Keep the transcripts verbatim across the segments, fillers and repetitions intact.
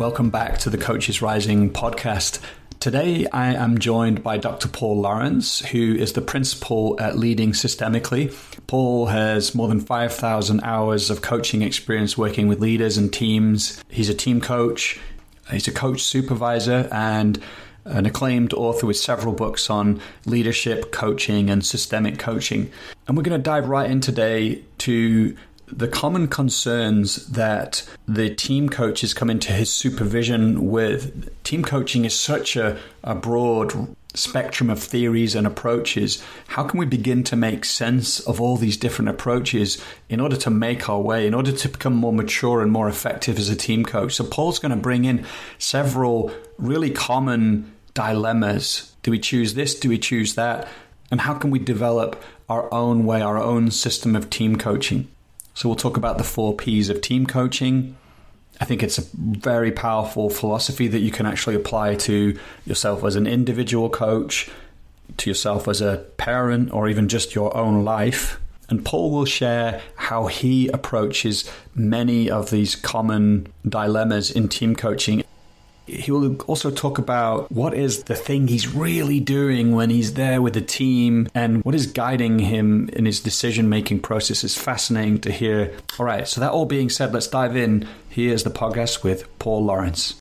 Welcome back to the Coaches Rising podcast. Today, I am joined by Doctor Paul Lawrence, who is the principal at Leading Systemically. Paul has more than five thousand hours of coaching experience working with leaders and teams. He's a team coach, he's a coach supervisor, and an acclaimed author with several books on leadership, coaching, and systemic coaching. And we're going to dive right in today to the common concerns that the team coaches come into his supervision with. Team coaching is such a, a broad spectrum of theories and approaches. How can we begin to make sense of all these different approaches in order to make our way, in order to become more mature and more effective as a team coach? So Paul's going to bring in several really common dilemmas. Do we choose this? Do we choose that? And how can we develop our own way, our own system of team coaching? So we'll talk about the four P's of team coaching. I think it's a very powerful philosophy that you can actually apply to yourself as an individual coach, to yourself as a parent, or even just your own life. And Paul will share how he approaches many of these common dilemmas in team coaching. He will also talk about what is the thing he's really doing when he's there with the team and what is guiding him in his decision-making process. Is fascinating to hear. All right, so that all being said, let's dive in. Here's the podcast with Paul Lawrence.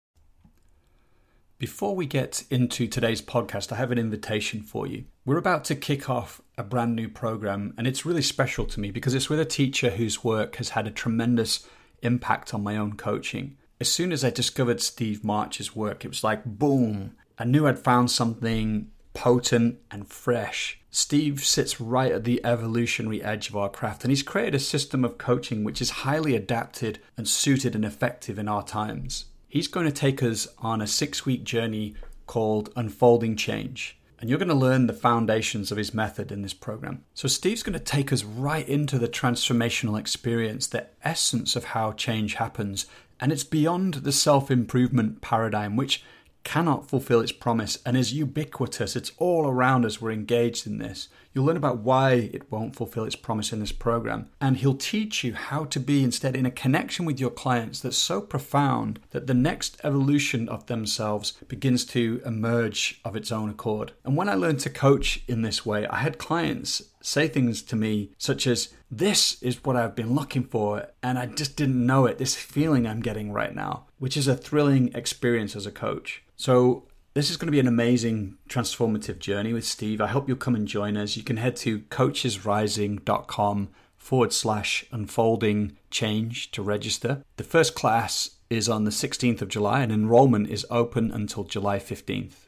Before we get into today's podcast, I have an invitation for you. We're about to kick off a brand new program, and it's really special to me because it's with a teacher whose work has had a tremendous impact on my own coaching. As soon as I discovered Steve March's work, it was like, boom, I knew I'd found something potent and fresh. Steve sits right at the evolutionary edge of our craft, and he's created a system of coaching which is highly adapted and suited and effective in our times. He's going to take us on a six-week journey called Unfolding Change, and you're going to learn the foundations of his method in this program. So Steve's going to take us right into the transformational experience, the essence of how change happens. And it's beyond the self-improvement paradigm, which cannot fulfill its promise and is ubiquitous. It's all around us. We're engaged in this. You'll learn about why it won't fulfill its promise in this program. And he'll teach you how to be instead in a connection with your clients that's so profound that the next evolution of themselves begins to emerge of its own accord. And when I learned to coach in this way, I had clients say things to me such as, this is what I've been looking for, and I just didn't know it, this feeling I'm getting right now, which is a thrilling experience as a coach. So this is going to be an amazing transformative journey with Steve. I hope you'll come and join us. You can head to coachesrising.com forward slash unfolding change to register. The first class is on the sixteenth of July, and enrollment is open until July fifteenth.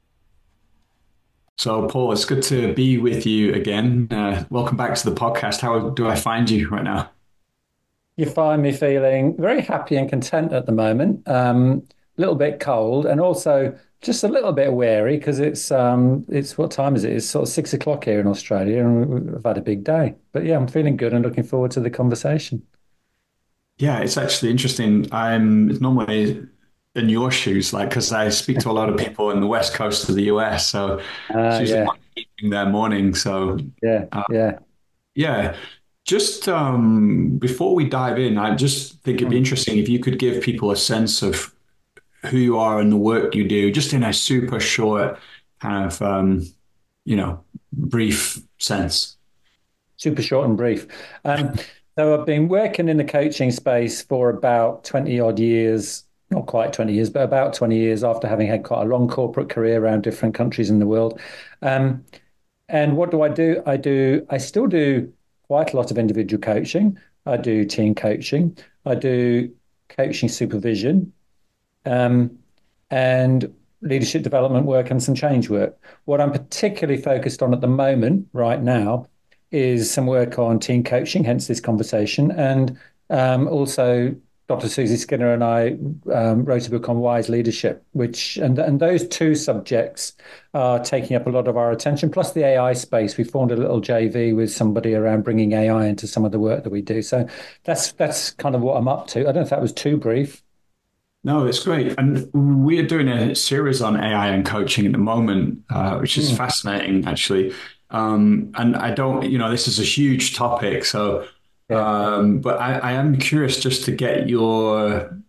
So, Paul, it's good to be with you again. Uh, welcome back to the podcast. How do I find you right now? You find me feeling very happy and content at the moment. Um, a little bit cold, and also just a little bit wary because it's um, it's what time is it? It's sort of six o'clock here in Australia, and we've had a big day. But yeah, I'm feeling good and looking forward to the conversation. Yeah, it's actually interesting. I'm normally in your shoes, like, because I speak to a lot of people in the west coast of the U S, so it's Uh, usually yeah, my evening their morning. So yeah, uh, yeah. yeah, just um, before we dive in, I just think it'd be Mm. interesting if you could give people a sense of who you are and the work you do, just in a super short kind of um, you know brief sense. Super short and brief. Um, so I've been working in the coaching space for about twenty odd years, not quite twenty years, but about twenty years after having had quite a long corporate career around different countries in the world. Um, and what do I do? I do, I still do quite a lot of individual coaching. I do team coaching. I do coaching supervision, um, and leadership development work and some change work. What I'm particularly focused on at the moment, right now, is some work on team coaching, hence this conversation, and um, also Doctor Susie Skinner and I um, wrote a book on wise leadership, which and and those two subjects are taking up a lot of our attention. Plus the A I space, we formed a little J V with somebody around bringing A I into some of the work that we do. So that's that's kind of what I'm up to. I don't know if that was too brief. No, it's great. And we're doing a series on A I and coaching at the moment, uh, which is Mm, fascinating, actually. Um, and I don't, you know, this is a huge topic. So, yeah. um, but I, I am curious just to get your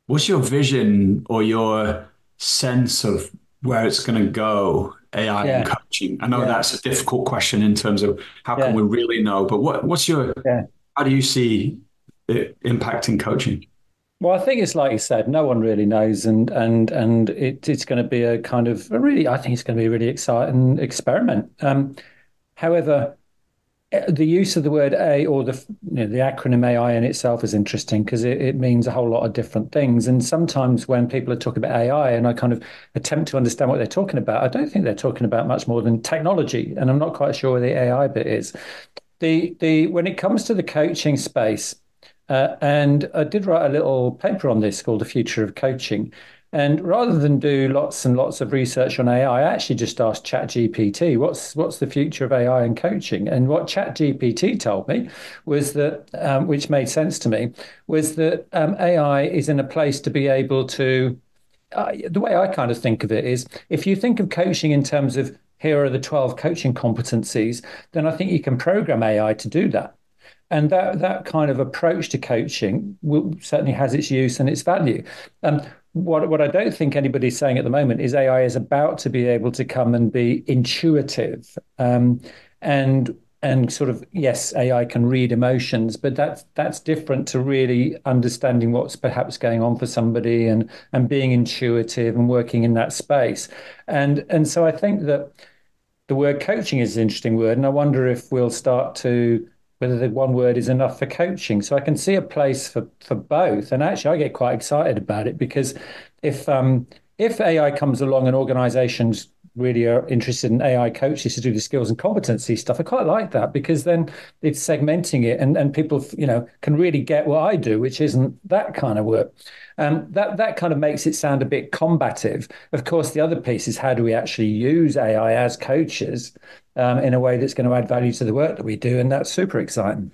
What's your vision or your sense of where it's going to go, A I and Yeah, coaching? I know yeah, that's a difficult question in terms of how can yeah, we really know, but what, what's your, yeah. how do you see it impacting coaching? Well, I think it's like you said, no one really knows, and and and it, it's going to be a kind of a really, I think it's going to be a really exciting experiment. Um, however, eh, the use of the word A or the you know, the acronym A I in itself is interesting because it, it means a whole lot of different things. And sometimes when people are talking about A I and I kind of attempt to understand what they're talking about, I don't think they're talking about much more than technology, and I'm not quite sure where the A I bit is. The the when it comes to the coaching space, uh, and I did write a little paper on this called "The Future of Coaching." And rather than do lots and lots of research on A I, I I actually just asked ChatGPT, "What's what's the future of A I in coaching?" And what ChatGPT told me was that, um, which made sense to me, was that um, A I is in a place to be able to uh, the way I kind of think of it is if you think of coaching in terms of here are the twelve coaching competencies, then I think you can program A I to do that. And that that kind of approach to coaching will, certainly has its use and its value. Um, what what I don't think anybody's saying at the moment is A I is about to be able to come and be intuitive, um, and and sort of yes, A I can read emotions, but that's that's different to really understanding what's perhaps going on for somebody and and being intuitive and working in that space. And and so I think that the word coaching is an interesting word, and I wonder if we'll start to whether the one word is enough for coaching. So I can see a place for for both, and actually I get quite excited about it because if um, if A I comes along and organisations really are interested in A I coaches to do the skills and competency stuff, I quite like that because then it's segmenting it, and and people you know can really get what I do, which isn't that kind of work. Um, that that kind of makes it sound a bit combative. Of course, the other piece is how do we actually use A I as coaches um, in a way that's going to add value to the work that we do, and that's super exciting.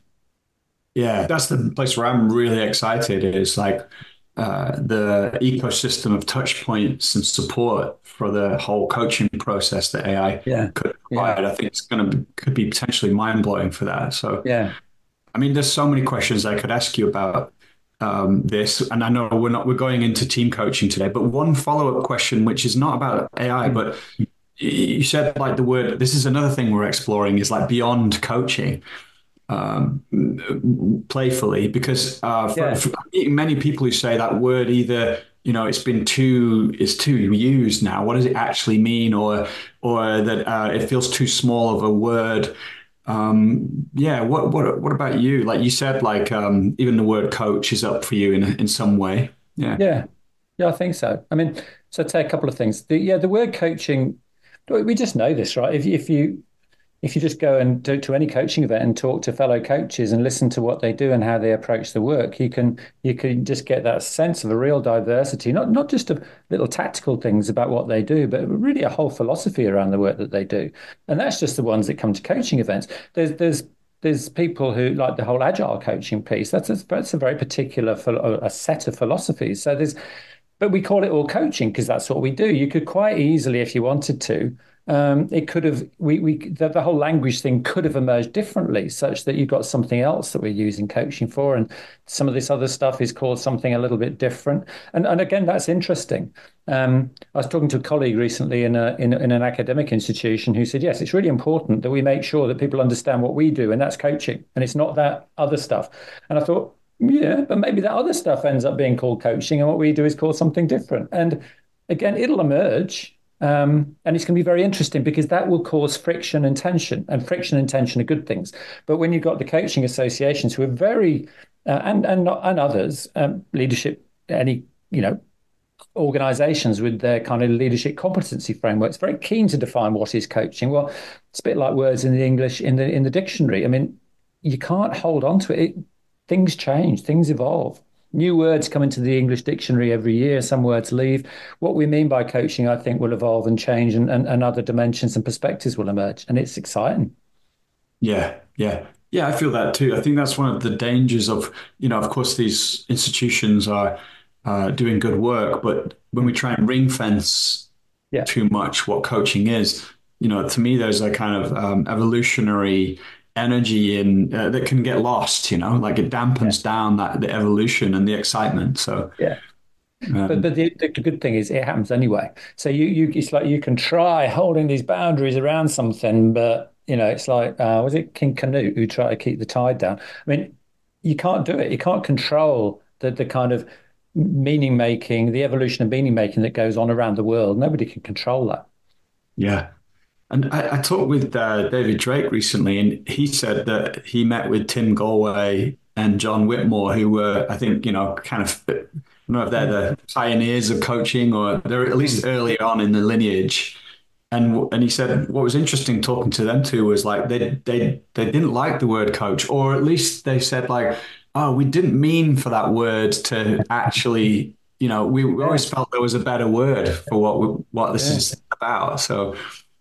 Yeah, that's the place where I'm really excited is like uh, the ecosystem of touch points and support for the whole coaching process that A I Yeah, could yeah, provide. I think it's going to could be potentially mind blowing for that. So, yeah, I mean, there's so many questions I could ask you about um, this, and I know we're not we're going into team coaching today, but one follow up question, which is not about A I, mm, but you said like the word. This is another thing we're exploring is like beyond coaching um, playfully because uh, for, yeah, for many people who say that word either you know it's been too it's too used now. What does it actually mean, or or that uh, it feels too small of a word? Um, yeah. What what what about you? Like you said, like um, even the word coach is up for you in in some way. Yeah. yeah, yeah. I think so. I mean, so I'd say a couple of things. The, yeah, the word coaching, we just know this, right? If if you if you just go and do to any coaching event and talk to fellow coaches and listen to what they do and how they approach the work, you can you can just get that sense of a real diversity, not not just of little tactical things about what they do, but really a whole philosophy around the work that they do. And that's just the ones that come to coaching events. There's there's there's people who like the whole agile coaching piece. That's a, that's a very particular a set of philosophies. So there's but we call it all coaching because that's what we do. You could quite easily, if you wanted to, um, it could have we we the, the whole language thing could have emerged differently, such that you've got something else that we're using coaching for, and some of this other stuff is called something a little bit different. And and again, that's interesting. Um, I was talking to a colleague recently in a in, in an academic institution who said, yes, it's really important that we make sure that people understand what we do, and that's coaching, and it's not that other stuff. And I thought, yeah, but maybe that other stuff ends up being called coaching, and what we do is called something different. And again, it'll emerge, um, and it's going to be very interesting because that will cause friction and tension, and friction and tension are good things. But when you've got the coaching associations who are very, uh, and and not, and others, um, leadership, any you know organizations with their kind of leadership competency frameworks very keen to define what is coaching. Well, it's a bit like words in the English in the in the dictionary. I mean, you can't hold on to it. it things change, things evolve. New words come into the English dictionary every year. Some words leave. What we mean by coaching, I think, will evolve and change, and, and, and other dimensions and perspectives will emerge. And it's exciting. Yeah, yeah. Yeah, I feel that too. I think that's one of the dangers of, you know, of course, these institutions are uh, doing good work, but when we try and ring fence Yeah, too much what coaching is, you know, to me, there's a kind of um, evolutionary energy in uh, that can get lost, you know, like it yeah, dampens down that the evolution and the excitement. So yeah. But Um, but the, the good thing is it happens anyway. So you you it's like you can try holding these boundaries around something, but you know it's like uh, was it King Canute who tried to keep the tide down? I mean, you can't do it. You can't control the the kind of meaning making, the evolution of meaning making that goes on around the world. Nobody can control that. yeah. And I, I talked with uh, David Drake recently, and he said that he met with Tim Galway and John Whitmore, who were, I think, you know, kind of, I don't know if they're Mm, the pioneers of coaching or they're at least mm, early on in the lineage. And and he said what was interesting talking to them too was like they they they didn't like the word coach, or at least they said like, oh, we didn't mean for that word to actually, you know, we, we yeah, always felt there was a better word for what we, what this yeah. is about. So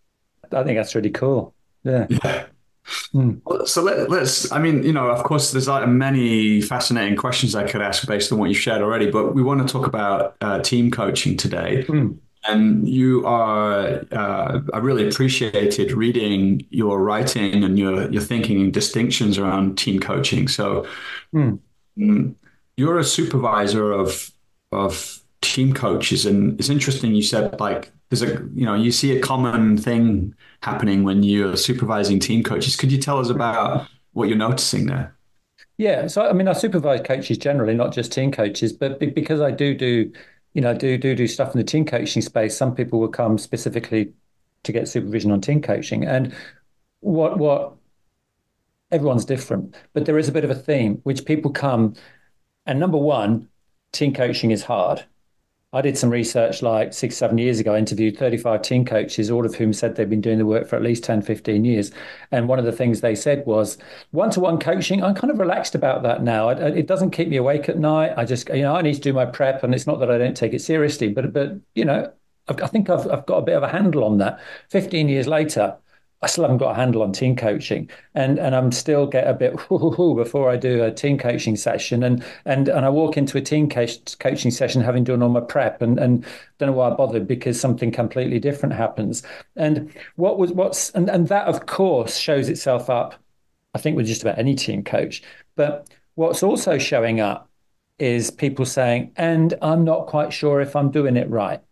I think that's really cool. Yeah. yeah. Mm, Well, so let, let's, I mean, you know, of course, there's like many fascinating questions I could ask based on what you've shared already, but we want to talk about uh, team coaching today. mm, And you are, uh, I really appreciated reading your writing and your, your thinking and distinctions around team coaching. So mm. mm, you're a supervisor of, of team coaches. And it's interesting you said like, there's a, you know, you see a common thing happening when you're supervising team coaches. Could you tell us about what you're noticing there? Yeah, so I mean, I supervise coaches generally, not just team coaches, but be- because I do do, you know, do do do stuff in the team coaching space. Some people will come specifically to get supervision on team coaching, and what what everyone's different, but there is a bit of a theme which people come. And number one, team coaching is hard. I did some research like six, seven years ago. I interviewed thirty-five team coaches, all of whom said they've been doing the work for at least ten, fifteen years. And one of the things they said was one-to-one coaching. I'm kind of relaxed about that now. It, it doesn't keep me awake at night. I just, you know, I need to do my prep. And it's not that I don't take it seriously, but, but you know, I've, I think I've, I've got a bit of a handle on that. fifteen years later, I still haven't got a handle on team coaching, and and I'm still get a bit before I do a team coaching session, and and and I walk into a team coach, coaching session having done all my prep, and and don't know why I bothered because something completely different happens. And what was what's and and that of course shows itself up, I think, with just about any team coach. But what's also showing up is people saying, and I'm not quite sure if I'm doing it right.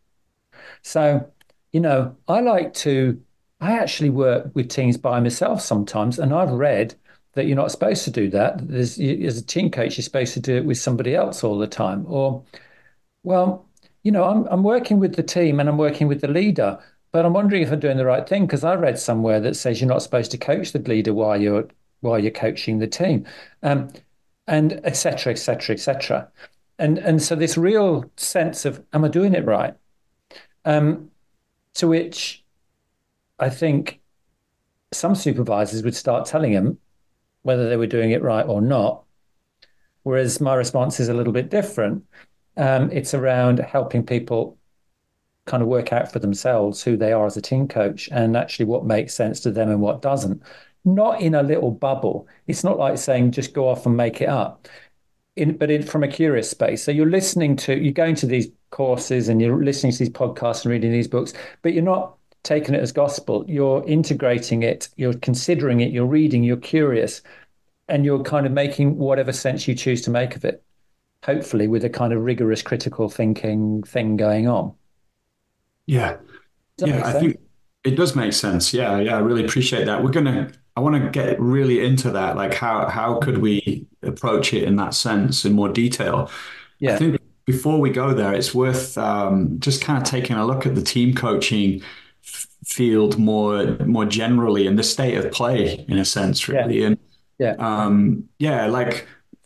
So, you know, I like to, I actually work with teams by myself sometimes, and I've read that you're not supposed to do that. There's, as a team coach, you're supposed to do it with somebody else all the time. Or, well, you know, I'm I'm working with the team and I'm working with the leader, but I'm wondering if I'm doing the right thing because I read somewhere that says you're not supposed to coach the leader while you're while you're coaching the team, um, and et cetera, et cetera, et cetera. And and so this real sense of, am I doing it right? Um, to which I think some supervisors would start telling them whether they were doing it right or not. Whereas my response is a little bit different. Um, it's around helping people kind of work out for themselves who they are as a team coach and actually what makes sense to them and what doesn't. Not in a little bubble. It's not like saying just go off and make it up. In, but in, from a curious space. So you're listening to, you're going to these courses and you're listening to these podcasts and reading these books, but you're not taking it as gospel. You're integrating it, you're considering it, you're reading, you're curious, and you're kind of making whatever sense you choose to make of it, hopefully with a kind of rigorous critical thinking thing going on. Yeah. Does that Yeah, make I sense? think it does make sense. Yeah, yeah, I really appreciate that. We're gonna, I want to get really into that. Like how how could we approach it in that sense in more detail? I Yeah. think before we go there, it's worth um, just kind of taking a look at the team coaching f- field more more generally and the state of play in a sense, Yeah. really. And Yeah. um, yeah, like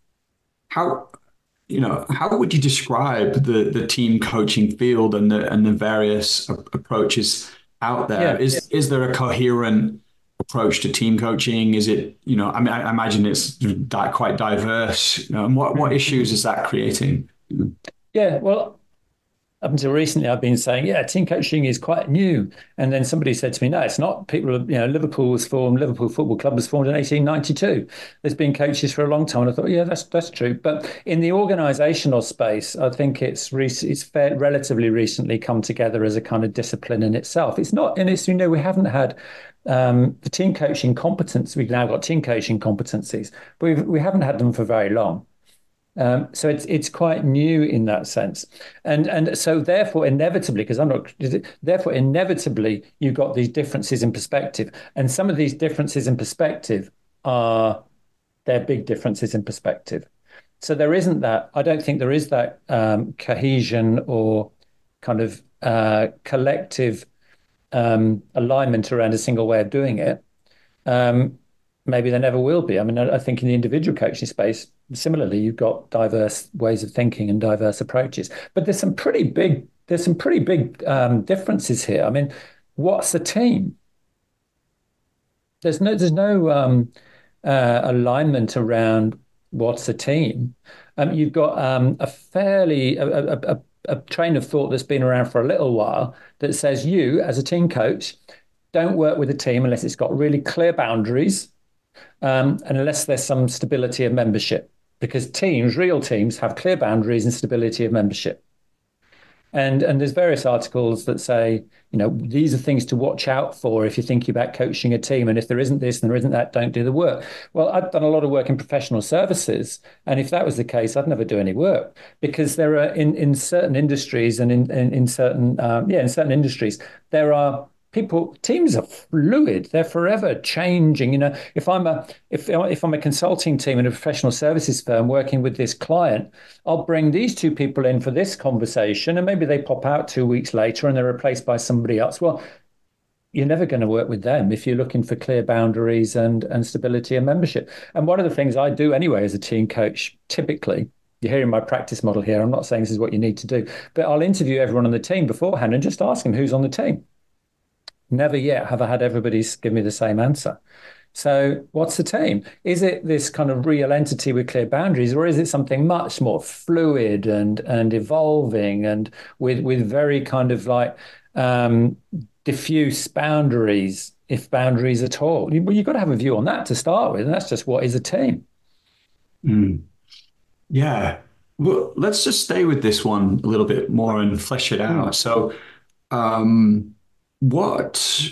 how you know how would you describe the the team coaching field and the and the various a- approaches out there? Yeah. Is is there a coherent approach to team coaching? Is it, you know, I mean, I imagine it's di- quite diverse. You know, and what what Mm. issues is that creating? Yeah. Well, up until recently, I've been saying, yeah, team coaching is quite new. And then somebody said to me, no, it's not. People, you know, Liverpool was formed, Liverpool Football Club was formed in eighteen ninety-two. There's been coaches for a long time. And I thought, yeah, that's that's true. But in the organizational space, I think it's rec- it's fair, relatively recently come together as a kind of discipline in itself. It's not, and it's, you know, we haven't had um, the team coaching competence. We've now got team coaching competencies, but we've, we haven't had them for very long. Um, so it's it's quite new in that sense, and and so therefore inevitably, because I'm not, therefore inevitably you've got these differences in perspective, and some of these differences in perspective are they're big differences in perspective. So there isn't that. I don't think there is that um, cohesion or kind of uh, collective um, alignment around a single way of doing it. Um, maybe there never will be. I mean, I, I think in the individual coaching space, similarly, you've got diverse ways of thinking and diverse approaches. But there's some pretty big there's some pretty big um, differences here. I mean, what's a team? There's no there's no um, uh, alignment around what's a team. Um, you've got um, a fairly a, a, a, a train of thought that's been around for a little while that says you, as a team coach, don't work with a team unless it's got really clear boundaries, um, and unless there's some stability of membership. Because teams, real teams, have clear boundaries and stability of membership. And and there's various articles that say, you know, these are things to watch out for if you're thinking about coaching a team. And if there isn't this and there isn't that, don't do the work. Well, I've done a lot of work in professional services. And if that was the case, I'd never do any work, because there are in, in certain industries and in, in, in certain, um, yeah, in certain industries, there are people, teams are fluid. They're forever changing. You know, if I'm a if if I'm a consulting team in a professional services firm working with this client, I'll bring these two people in for this conversation, and maybe they pop out two weeks later and they're replaced by somebody else. Well, you're never going to work with them if you're looking for clear boundaries and and stability and membership. And one of the things I do anyway as a team coach, typically, you're hearing my practice model here. I'm not saying this is what you need to do, but I'll interview everyone on the team beforehand and just ask them who's on the team. Never yet have I had everybody give me the same answer. So what's the team? Is it this kind of real entity with clear boundaries, or is it something much more fluid and and evolving and with with very kind of like um, diffuse boundaries, if boundaries at all? Well, you've got to have a view on that to start with, and that's just what is a team. Mm. Yeah. Well, let's just stay with this one a little bit more and flesh it out. Mm. So, um, what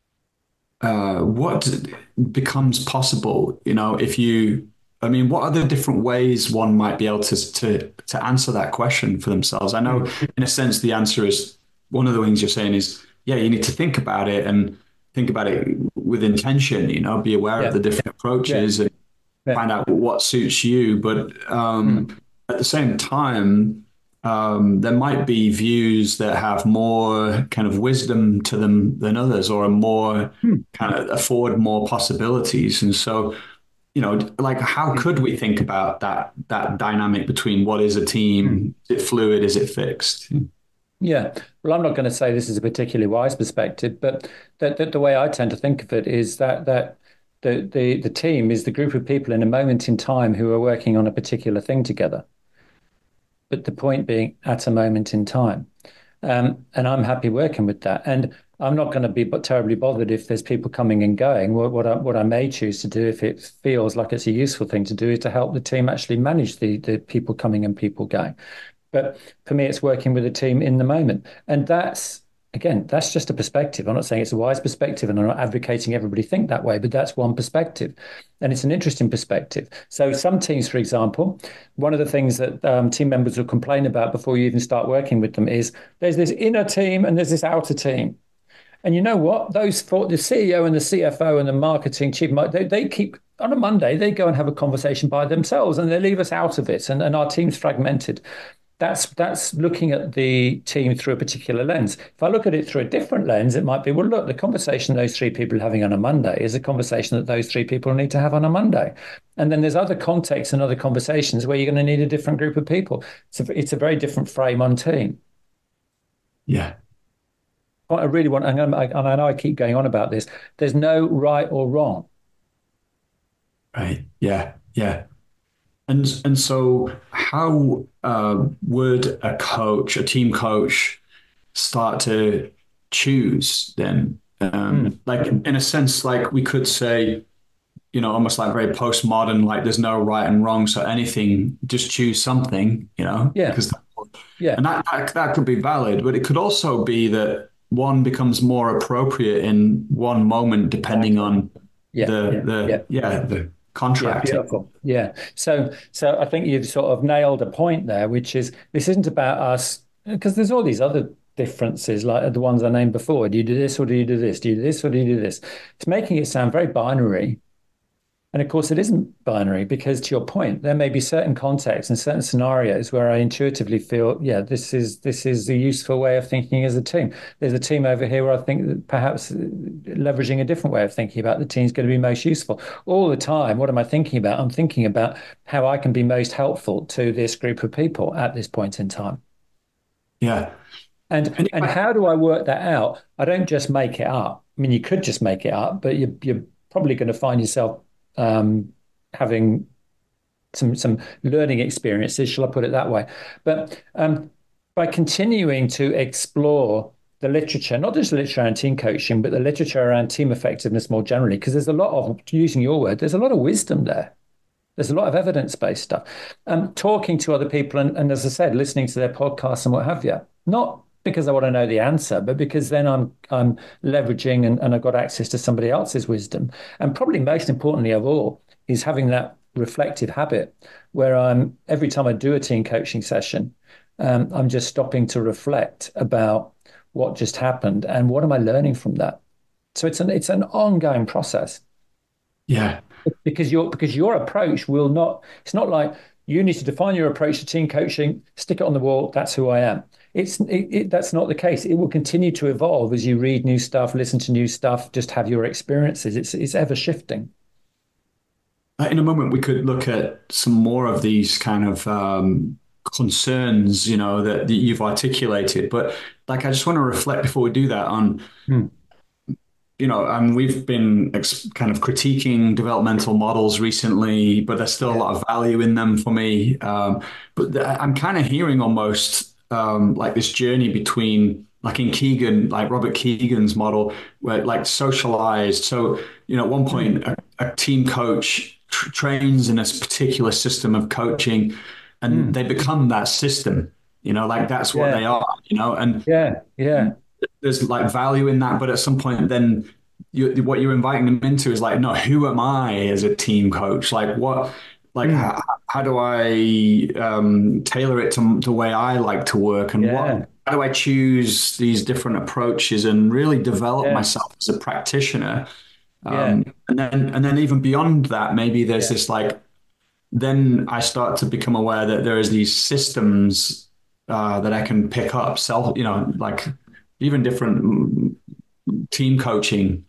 uh, what becomes possible, you know, if you, I mean, what are the different ways one might be able to to to answer that question for themselves? I know, in a sense, the answer is, one of the things you're saying is, yeah, you need to think about it and think about it with intention, you know, be aware yeah. of the different approaches yeah. and yeah. find out what suits you. But um, mm. at the same time, Um, there might be views that have more kind of wisdom to them than others, or are more hmm. kind of afford more possibilities. And so, you know, like, how could we think about that that dynamic between what is a team? Hmm. Is it fluid? Is it fixed? Yeah. Well, I'm not going to say this is a particularly wise perspective, but the, the, the way I tend to think of it is that that the, the the team is the group of people in a moment in time who are working on a particular thing together. But the point being, at a moment in time. Um, and I'm happy working with that. And I'm not going to be but terribly bothered if there's people coming and going. What, what, I, what I may choose to do, if it feels like it's a useful thing to do, is to help the team actually manage the, the people coming and people going. But for me, it's working with a team in the moment. And that's, again, that's just a perspective. I'm not saying it's a wise perspective, and I'm not advocating everybody think that way, but that's one perspective. And it's an interesting perspective. So some teams, for example, one of the things that um, team members will complain about before you even start working with them is there's this inner team and there's this outer team. And you know what? Those four, the C E O and the C F O and the marketing chief, they, they keep, on a Monday, they go and have a conversation by themselves and they leave us out of it. And, and our team's fragmented. That's that's looking at the team through a particular lens. If I look at it through a different lens, it might be, well, look, the conversation those three people are having on a Monday is a conversation that those three people need to have on a Monday. And then there's other contexts and other conversations where you're going to need a different group of people. It's a, it's a very different frame on team. Yeah. What I really want, and I, and I know I keep going on about this, there's no right or wrong. Right. Yeah. Yeah. And and so how uh, would a coach, a team coach, start to choose then? Um, mm. Like, in a sense, like we could say, you know, almost like very postmodern, like there's no right and wrong. So anything, just choose something, you know? Yeah. Because yeah. And that, that, that could be valid, but it could also be that one becomes more appropriate in one moment, depending on yeah. the, yeah. the, yeah. yeah, the, Yeah, contracting. beautiful. Yeah. So so I think you've sort of nailed a point there, which is this isn't about us because there's all these other differences like the ones I named before. Do you do this or do you do this? Do you do this or do you do this? It's making it sound very binary. And of course, it isn't binary because, to your point, there may be certain contexts and certain scenarios where I intuitively feel, yeah, this is this is a useful way of thinking as a team. There's a team over here where I think that perhaps leveraging a different way of thinking about the team is going to be most useful. All the time, what am I thinking about? I'm thinking about how I can be most helpful to this group of people at this point in time. Yeah. And And and how do I work that out? I don't just make it up. I mean, you could just make it up, but you, you're probably going to find yourself um, having some some learning experiences, shall I put it that way? But um, by continuing to explore the literature, not just the literature around team coaching, but the literature around team effectiveness more generally, because there's a lot of, using your word, there's a lot of wisdom there. There's a lot of evidence-based stuff. Um, talking to other people and, and, as I said, listening to their podcasts and what have you. Not because I want to know the answer, but because then I'm I'm leveraging and, and I've got access to somebody else's wisdom. And probably most importantly of all is having that reflective habit where I'm every time I do a team coaching session, um, I'm just stopping to reflect about what just happened and what am I learning from that. So it's an it's an ongoing process yeah, because your because your approach will not, it's not like you need to define your approach to team coaching, stick it on the wall, that's who I am. It's it, it, that's not the case. It will continue to evolve as you read new stuff, listen to new stuff, just have your experiences. It's it's ever shifting. Uh, in a moment, we could look at some more of these kind of um, concerns, you know, that, that you've articulated. But like, I just want to reflect before we do that on, Hmm. you know, um, we've been ex- kind of critiquing developmental models recently, but there's still a Yeah. lot of value in them for me. Um, but th- I'm kind of hearing almost um, like this journey between, like in Keegan, like Robert Keegan's model, where like socialized. So, you know, at one Hmm. point, a, a team coach tr- trains in a particular system of coaching, and Hmm. they become that system. You know, like that's what they Yeah. are. You know, and Yeah. Yeah. there's like value in that, but at some point, then you, what you're inviting them into is like, no, who am I as a team coach? Like, what, like, Hmm. how, how do I um, tailor it to the way I like to work, and what, Yeah. how do I choose these different approaches and really develop Yeah. myself as a practitioner? Yeah. Um, and then, and then even beyond that, maybe there's Yeah. this like, then I start to become aware that there is these systems uh, that I can pick up, self, you know, like even different team coaching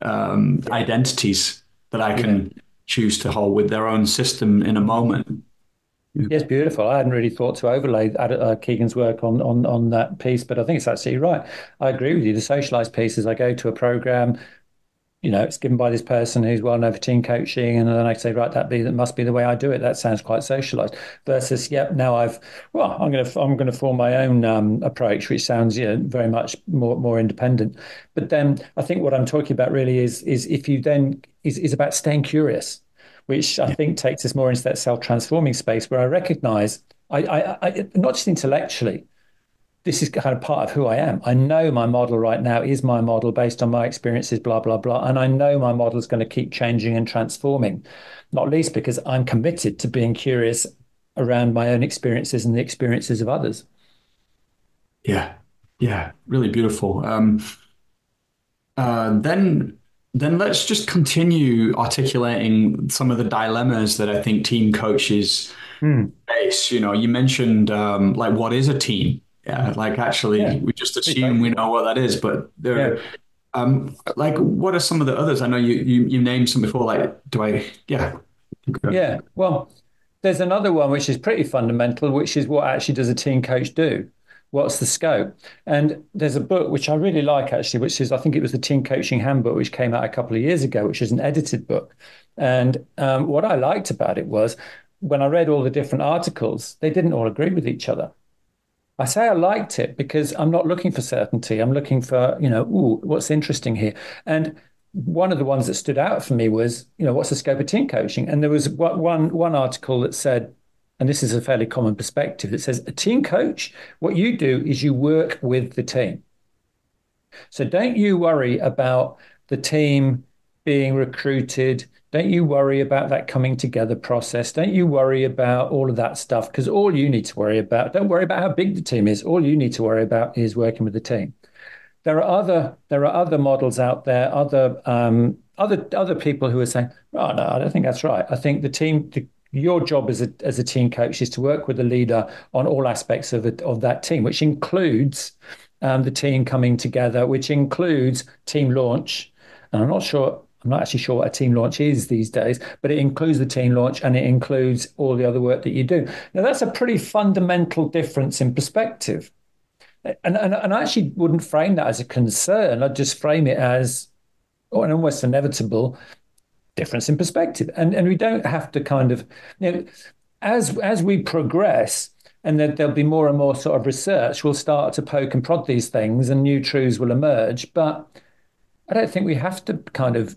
um, identities that I Yeah. can choose to hold with their own system in a moment. Yes, beautiful. I hadn't really thought to overlay uh, Keegan's work on on on that piece, but I think it's absolutely right. I agree with you. The socialized piece is I go to a program, you know, it's given by this person who's well known for team coaching, and then I say, right, that be that must be the way I do it. That sounds quite socialized. Versus, yep, now I've well, I'm going to I'm going to form my own um, approach, which sounds, you know, very much more more independent. But then I think what I'm talking about really is is if you then is is about staying curious, which I Yeah, think takes us more into that self transforming space where I recognize I, I, I not just intellectually this is kind of part of who I am. I know my model right now is my model based on my experiences, blah, blah, blah. And I know my model is going to keep changing and transforming, not least because I'm committed to being curious around my own experiences and the experiences of others. yeah, yeah, really beautiful. Um, uh, then, then let's just continue articulating some of the dilemmas that I think team coaches Hmm. face. You know, you mentioned um, like what is a team? Yeah, like actually, Yeah, we just pretty assume we basic. know what that is, but Yeah, there, um, like what are some of the others? I know you you you named some before. Like, do I? Yeah. Okay. yeah. Well, there's another one which is pretty fundamental, which is what actually does a team coach do? What's the scope? And there's a book which I really like actually, which is I think it was the Team Coaching Handbook, which came out a couple of years ago, which is an edited book. And um, what I liked about it was when I read all the different articles, they didn't all agree with each other. I say I liked it because I'm not looking for certainty. I'm looking for, you know, ooh, what's interesting here? And one of the ones that stood out for me was, you know, what's the scope of team coaching? And there was one one article that said, and this is a fairly common perspective, that says a team coach, what you do is you work with the team. So don't you worry about the team being recruited, Don't you worry about that coming together process. Don't you worry about all of that stuff, because all you need to worry about, don't worry about how big the team is. All you need to worry about is working with the team. There are other there are other models out there, other um, other other people who are saying, oh no, I don't think that's right. I think the team, the, your job as a as a team coach is to work with the leader on all aspects of it, of that team, which includes um, the team coming together, which includes team launch. And I'm not sure. I'm not actually sure what a team launch is these days, but it includes the team launch and it includes all the other work that you do. Now, that's a pretty fundamental difference in perspective. And, and, and I actually wouldn't frame that as a concern. I'd just frame it as oh, an almost inevitable difference in perspective. And, and we don't have to kind of, you know, as, as we progress, and then there'll be more and more sort of research, we'll start to poke and prod these things and new truths will emerge. But I don't think we have to kind of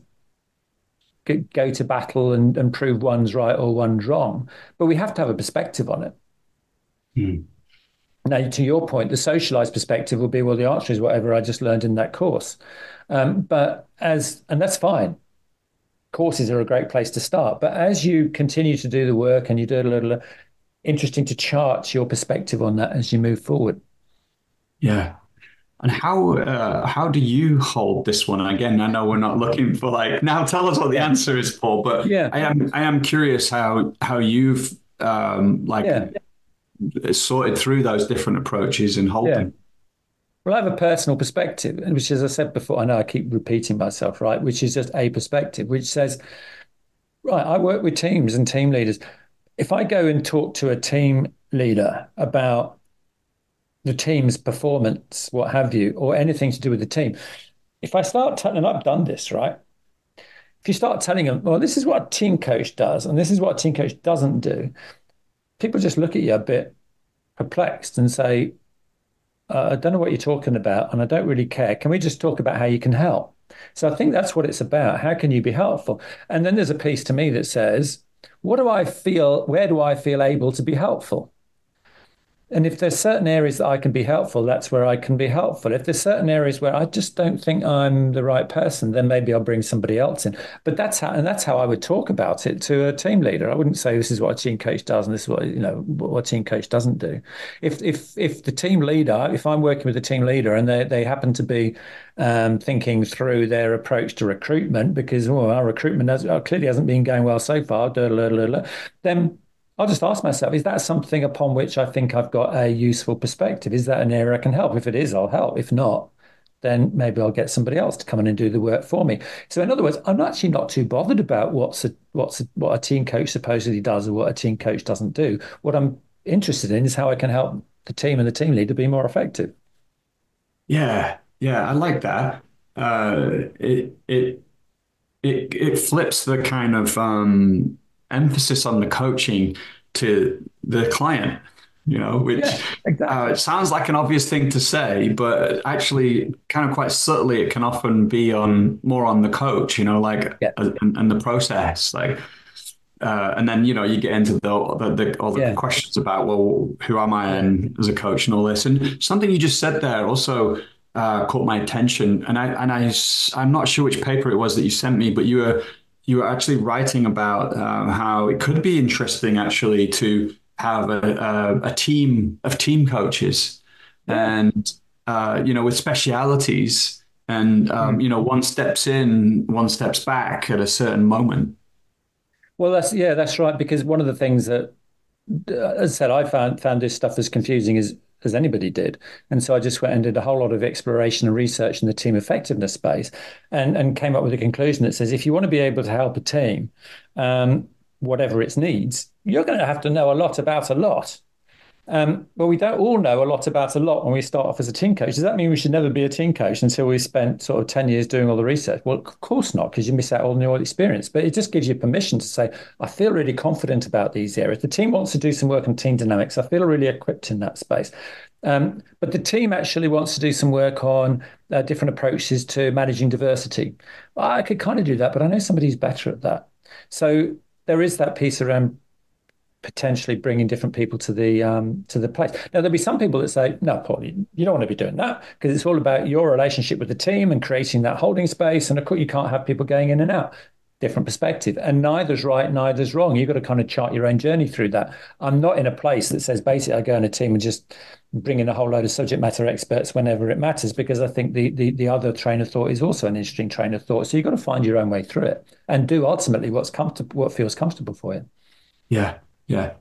go to battle and, and prove one's right or one's wrong, but we have to have a perspective on it. Mm. Now, to your point, the socialized perspective will be, well, the answer is whatever I just learned in that course. Um, but as, and that's fine. Courses are a great place to start. But as you continue to do the work and you do it a little, interesting to chart your perspective on that as you move forward. Yeah. And how uh, how do you hold this one? Again, I know we're not looking for like, now tell us what the answer is, Paul, but yeah. I am I am curious how how you've um, like yeah. sorted through those different approaches and hold yeah. them. Well, I have a personal perspective, which, as I said before, I know I keep repeating myself, right? Which is just a perspective, which says, right, I work with teams and team leaders. If I go and talk to a team leader about the team's performance, what have you, or anything to do with the team, if I start telling, and I've done this, right? If you start telling them, well, this is what a team coach does, and this is what a team coach doesn't do, people just look at you a bit perplexed and say, uh, I don't know what you're talking about, and I don't really care. Can we just talk about how you can help? So I think that's what it's about. How can you be helpful? And then there's a piece to me that says, what do I feel, where do I feel able to be helpful? And if there's certain areas that I can be helpful, that's where I can be helpful. If there's certain areas where I just don't think I'm the right person, then maybe I'll bring somebody else in. But that's how, and that's how I would talk about it to a team leader. I wouldn't say this is what a team coach does and this is what, you know, what a team coach doesn't do. If if if the team leader, if I'm working with a team leader and they they happen to be um, thinking through their approach to recruitment because oh, our recruitment has, oh, clearly hasn't been going well so far, blah, blah, blah, blah, then I'll just ask myself, is that something upon which I think I've got a useful perspective? Is that an area I can help? If it is, I'll help. If not, then maybe I'll get somebody else to come in and do the work for me. So in other words, I'm actually not too bothered about what's a, what's a, what a team coach supposedly does or what a team coach doesn't do. What I'm interested in is how I can help the team and the team leader be more effective. Yeah, yeah, I like that. Uh, it it it it flips the kind of um, emphasis on the coaching to the client, you know, which yeah, exactly. uh, it sounds like an obvious thing to say, but actually kind of quite subtly, it can often be on more on the coach, you know, like, yeah. uh, and, and the process, like, uh, and then, you know, you get into the, the, the all the yeah. questions about, well, who am I and as a coach and all this. And something you just said there also uh, caught my attention. And I, and I, I'm not sure which paper it was that you sent me, but you were, you were actually writing about uh, how it could be interesting actually to have a, a, a team of team coaches yeah. and, uh, you know, with specialities and, um, mm. you know, one steps in, one steps back at a certain moment. Well, that's, yeah, that's right. Because one of the things that, as I said, I found, found this stuff as confusing as, as anybody did. And so I just went and did a whole lot of exploration and research in the team effectiveness space and, and came up with a conclusion that says, if you want to be able to help a team, um, whatever its needs, you're going to have to know a lot about a lot. Um, but we don't all know a lot about a lot when we start off as a team coach. Does that mean we should never be a team coach until we spent sort of ten years doing all the research? Well, of course not, because you miss out on the old experience. But it just gives you permission to say, I feel really confident about these areas. The team wants to do some work on team dynamics. I feel really equipped in that space. Um, but the team actually wants to do some work on uh, different approaches to managing diversity. Well, I could kind of do that, but I know somebody's better at that. So there is that piece around potentially bringing different people to the um, to the place. Now, there'll be some people that say, no, Paul, you, you don't want to be doing that because it's all about your relationship with the team and creating that holding space. And of course, you can't have people going in and out. different perspective. And neither's right, neither's wrong. You've got to kind of chart your own journey through that. I'm not in a place that says basically I go in a team and just bring in a whole load of subject matter experts whenever it matters, because I think the, the, the other train of thought is also an interesting train of thought. So you've got to find your own way through it and do ultimately what's comfortable, what feels comfortable for you. Yeah, yeah.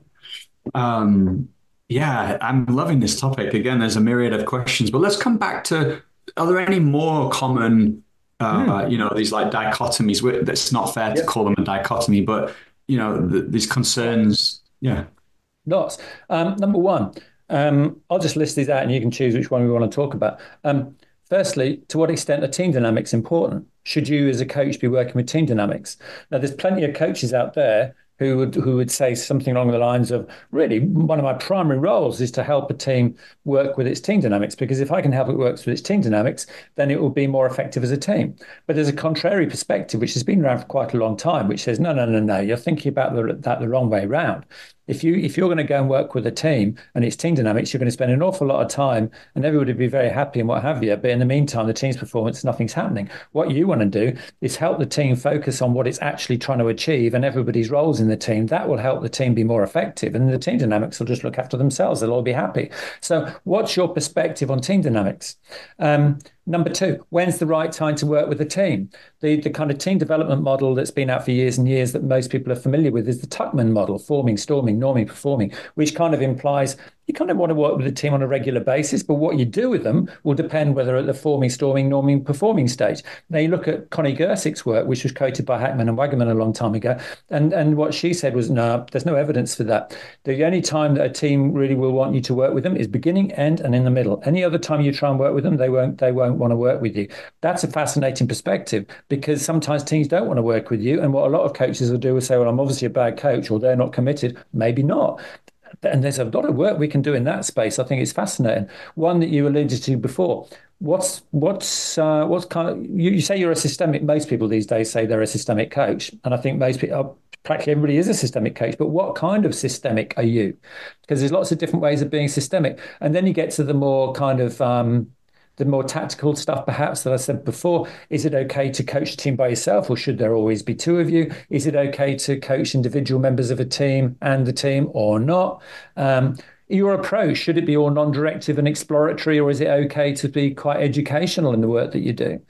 Um, yeah, I'm loving this topic. Again, there's a myriad of questions, but let's come back to, are there any more common, uh, mm. you know, these like dichotomies? It's not fair to yep. call them a dichotomy, but, you know, the, these concerns. Yeah. Lots. Um, number one, um, I'll just list these out and you can choose which one we want to talk about. Um, firstly, to what extent are team dynamics important? Should you as a coach be working with team dynamics? Now, there's plenty of coaches out there who would who would say something along the lines of, really, one of my primary roles is to help a team work with its team dynamics, because if I can help it work with its team dynamics, then it will be more effective as a team. But there's a contrary perspective, which has been around for quite a long time, which says, no, no, no, no, you're thinking about the, that the wrong way around. If you if you're going to go and work with a team and it's team dynamics, you're going to spend an awful lot of time and everybody will be very happy and what have you. But in the meantime, the team's performance, nothing's happening. What you want to do is help the team focus on what it's actually trying to achieve and everybody's roles in the team. That will help the team be more effective, and the team dynamics will just look after themselves. They'll all be happy. So what's your perspective on team dynamics? Um, Number two, when's the right time to work with a team? The, the kind of team development model that's been out for years and years that most people are familiar with is the Tuckman model, forming, storming, norming, performing, which kind of implies you kind of want to work with a team on a regular basis, but what you do with them will depend whether at the forming, storming, norming, performing stage. Now, you look at Connie Gersick's work, which was quoted by Hackman and Wagaman a long time ago, and, and what she said was, no, there's no evidence for that. The only time that a team really will want you to work with them is beginning, end, and in the middle. Any other time you try and work with them, they won't, they won't want to work with you. That's a fascinating perspective, because sometimes teams don't want to work with you. And what a lot of coaches will do is say, well, I'm obviously a bad coach, or they're not committed. Maybe not. And there's a lot of work we can do in that space. I think it's fascinating. One that you alluded to before. What's what's uh, what's kind of you, you say you're a systemic. Most people these days say they're a systemic coach, and I think most people, practically everybody, is a systemic coach. But what kind of systemic are you? Because there's lots of different ways of being systemic, and then you get to the more kind of um, the more tactical stuff, perhaps, that I said before. Is it okay to coach a team by yourself, or should there always be two of you? Is it okay to coach individual members of a team and the team, or not? Um, your approach, should it be all non-directive and exploratory, or is it okay to be quite educational in the work that you do?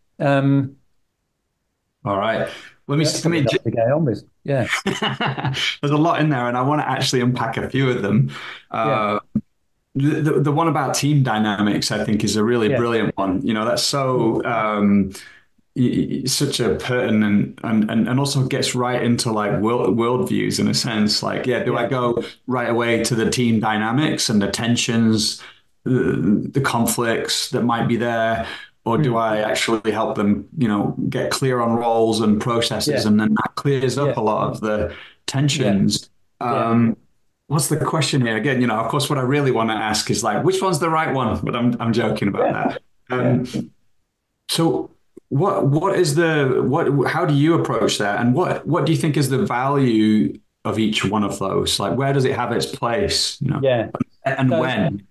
Um, All right. Let me, let me to get on with. Yeah. There's a lot in there, and I want to actually unpack a few of them. Uh, yeah. The, the the one about team dynamics, I think, is a really yeah. brilliant one. You know, that's so um, such a pertinent, and, and and also gets right into like world worldviews in a sense. Like, yeah, do yeah. I go right away to the team dynamics and the tensions, the, the conflicts that might be there, or do mm. I actually help them, you know, get clear on roles and processes, yeah. and then that clears up yeah. a lot of the tensions. Yeah. Um, yeah. What's the question here? Again, you know, of course, what I really want to ask is like, which one's the right one? But I'm I'm joking about yeah. that. Um, yeah. So, what what is the what? How do you approach that? And what what do you think is the value of each one of those? Like, where does it have its place? You know? Yeah, and so, when?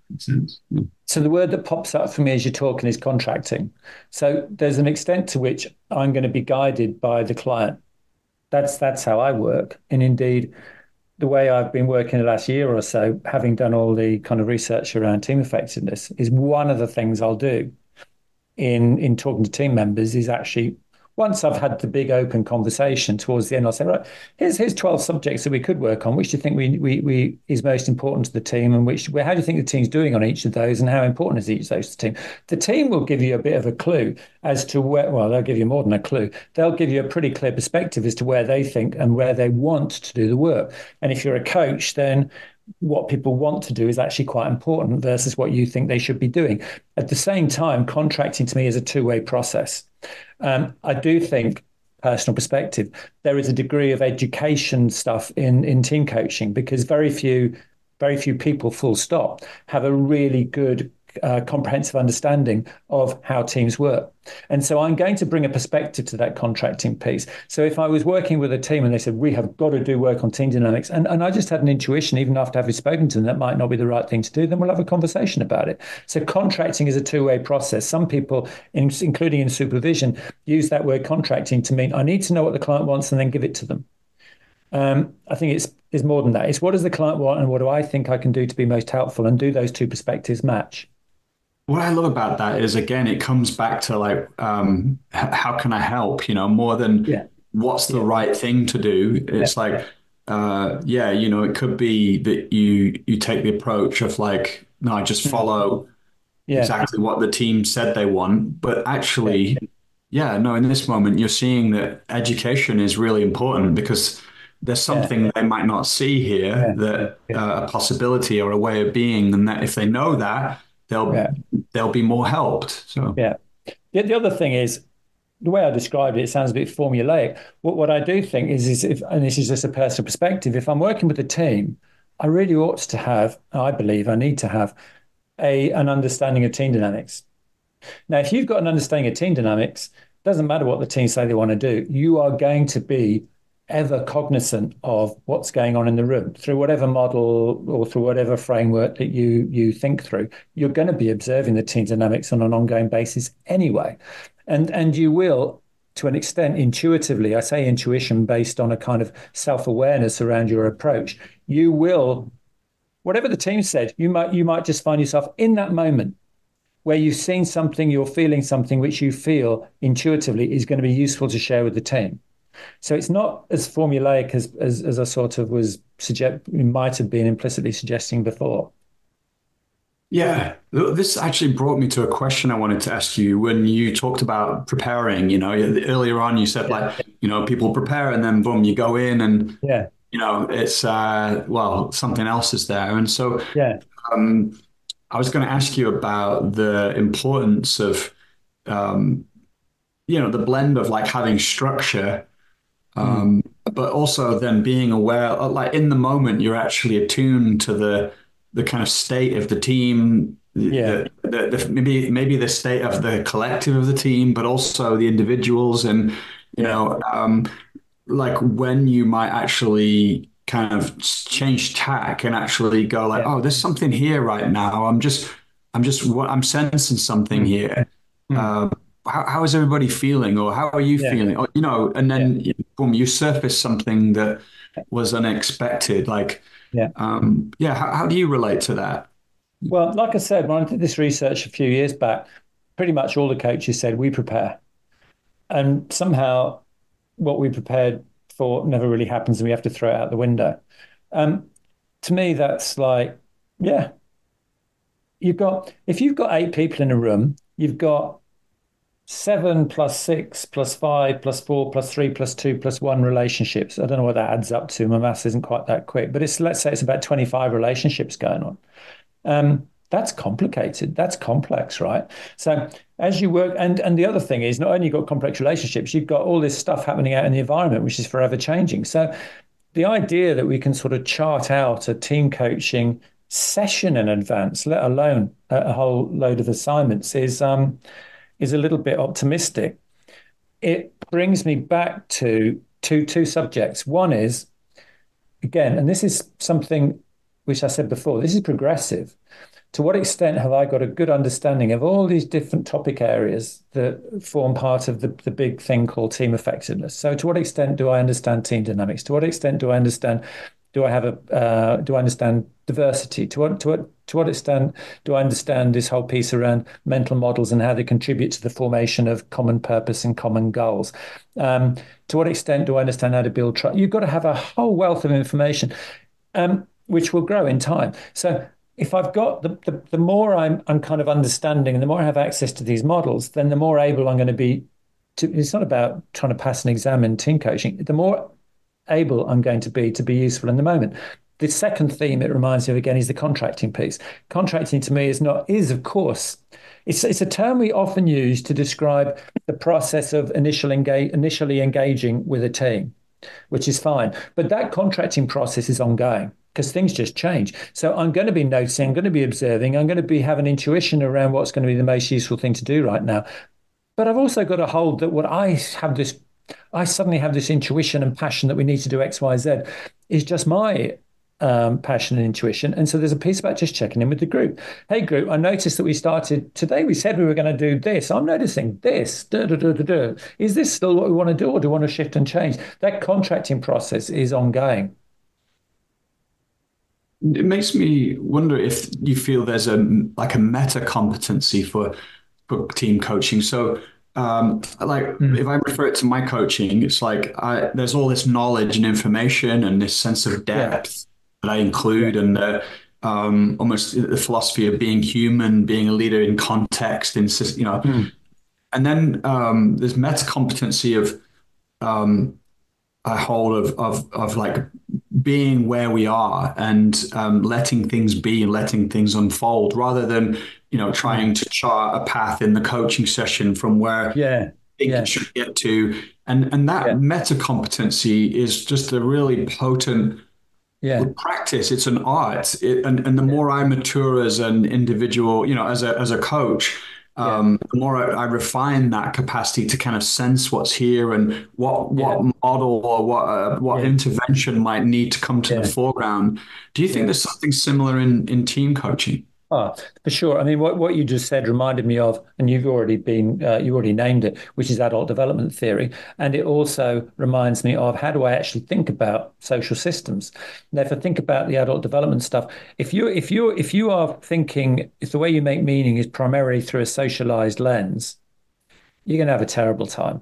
So the word that pops up for me as you're talking is contracting. So there's an extent to which I'm going to be guided by the client. That's that's how I work, and indeed, the way I've been working the last year or so, having done all the kind of research around team effectiveness, is one of the things I'll do in in talking to team members is actually, once I've had the big open conversation towards the end, I'll say, right, here's here's twelve subjects that we could work on. Which do you think we we we is most important to the team, and which how do you think the team's doing on each of those, and how important is each of those to the team? The team will give you a bit of a clue as to where. Well, they'll give you more than a clue. They'll give you a pretty clear perspective as to where they think and where they want to do the work. And if you're a coach, then what people want to do is actually quite important versus what you think they should be doing. At the same time, contracting to me is a two-way process. Um, I do think, personal perspective, there is a degree of education stuff in, in team coaching, because very few, very few people, full stop, have a really good uh, comprehensive understanding of how teams work. And so I'm going to bring a perspective to that contracting piece. So if I was working with a team and they said, we have got to do work on team dynamics, and, and I just had an intuition, even after having spoken to them, that might not be the right thing to do, then we'll have a conversation about it. So contracting is a two-way process. Some people, in, including in supervision, use that word contracting to mean I need to know what the client wants and then give it to them. Um, I think it's, it's more than that. It's what does the client want and what do I think I can do to be most helpful, and do those two perspectives match? What I love about that is, again, it comes back to like, um, h- how can I help? You know, more than Yeah. what's the Yeah. right thing to do. It's Yeah. like, uh, yeah, you know, it could be that you you take the approach of like, no, I just Mm. follow Yeah. exactly what the team said they want. But Yeah. actually, yeah, no, in this moment, you're seeing that education is really important because there's Yeah. something they might not see here, Yeah. that Yeah. uh, a possibility or a way of being, and that if they know that, they'll Yeah. they'll be more helped. So Yeah. The, the other thing is, the way I described it, it sounds a bit formulaic. What what I do think is, is if, and this is just a personal perspective, if I'm working with a team, I really ought to have, I believe I need to have a an understanding of team dynamics. Now, if you've got an understanding of team dynamics, it doesn't matter what the team say they want to do, you are going to be ever cognizant of what's going on in the room through whatever model or through whatever framework that you you think through. You're going to be observing the team dynamics on an ongoing basis anyway. And and you will, to an extent, intuitively, I say intuition based on a kind of self-awareness around your approach, you will, whatever the team said, you might you might just find yourself in that moment where you've seen something, you're feeling something which you feel intuitively is going to be useful to share with the team. So it's not as formulaic as as, as I sort of was suggest might have been implicitly suggesting before. yeah, this actually brought me to a question I wanted to ask you when you talked about preparing. You know, earlier on you said Yeah, like, you know, people prepare and then boom, you go in and yeah, you know it's uh, well, something else is there, and so. yeah, Um, I was going to ask you about the importance of, um, you know, the blend of like having structure, mm, um, but also then being aware, like in the moment, you're actually attuned to the the kind of state of the team, yeah, the, the, the maybe maybe the state of the collective of the team, but also the individuals, and you yeah, know, um, like when you might actually kind of change tack and actually go like, yeah, oh, there's something here right now. I'm just, I'm just, what I'm sensing something mm, here. mm, Uh, how, how is everybody feeling, or how are you yeah, feeling? Or, you know, and yeah, then boom, you surface something that was unexpected. Like, yeah. um, yeah, how, how do you relate to that? Well, like I said, when I did this research a few years back, pretty much all the coaches said we prepare, and somehow what we prepared for never really happens, and we have to throw it out the window. Um, to me, that's like, yeah, you've got if you've got eight people in a room, you've got seven plus six plus five plus four plus three plus two plus one relationships. I don't know what that adds up to. My maths isn't quite that quick, but it's let's say it's about twenty-five relationships going on. Um, that's complicated. That's complex, right? So as you work, and and the other thing is not only you've got complex relationships, you've got all this stuff happening out in the environment, which is forever changing. So the idea that we can sort of chart out a team coaching session in advance, let alone a, a whole load of assignments, is um, is a little bit optimistic. It brings me back to two two subjects. One is, again, and this is something which I said before, this is progressive. To what extent have I got a good understanding of all these different topic areas that form part of the, the big thing called team effectiveness? So to what extent do I understand team dynamics? To what extent do I understand, do I have a, uh, do I understand diversity? To what, to what, to what extent do I understand this whole piece around mental models and how they contribute to the formation of common purpose and common goals? Um, to what extent do I understand how to build trust? You've got to have a whole wealth of information, um, which will grow in time. So if I've got the, the, the more I'm I'm kind of understanding and the more I have access to these models, then the more able I'm going to be to, it's not about trying to pass an exam in team coaching. The more able I'm going to be to be useful in the moment. The second theme it reminds me of again is the contracting piece. Contracting to me is not is of course it's it's a term we often use to describe the process of initial engage, initially engaging with a team. which is fine. But that contracting process is ongoing because things just change. So I'm going to be noticing, I'm going to be observing, I'm going to be having intuition around what's going to be the most useful thing to do right now. But I've also got to hold that what I have this, I suddenly have this intuition and passion that we need to do X, Y, Z is just my um, passion and intuition. And so there's a piece about just checking in with the group. Hey, group, I noticed that we started today. We said we were going to do this. I'm noticing this. Duh, duh, duh, duh, duh. Is this still what we want to do, or do we want to shift and change? That contracting process is ongoing. It makes me wonder if you feel there's a like a meta competency for for team coaching. So, um, like mm. if I refer it to my coaching, it's like I, there's all this knowledge and information and this sense of depth that I include, yeah. and the, um, almost the philosophy of being human, being a leader in context, in you know, mm. and then um, there's meta competency of um, a whole of of of like being where we are and um, letting things be and letting things unfold, rather than you know trying to chart a path in the coaching session from where yeah, think yeah. you should get to, and and that yeah. meta competency is just a really potent. Yeah. practice. It's an art, it, and and the more I mature as an individual, you know, as a as a coach, um, yeah. the more I, I refine that capacity to kind of sense what's here and what what yeah. model or what uh, what yeah. intervention might need to come to yeah. the foreground. Do you think yeah. there's something similar in in team coaching? Oh, for sure. I mean, what, what you just said reminded me of, and you've already been, uh, you already named it, which is adult development theory. And it also reminds me of how do I actually think about social systems? Now, if I think about the adult development stuff, if you if you if you are thinking, if the way you make meaning is primarily through a socialized lens, you're going to have a terrible time.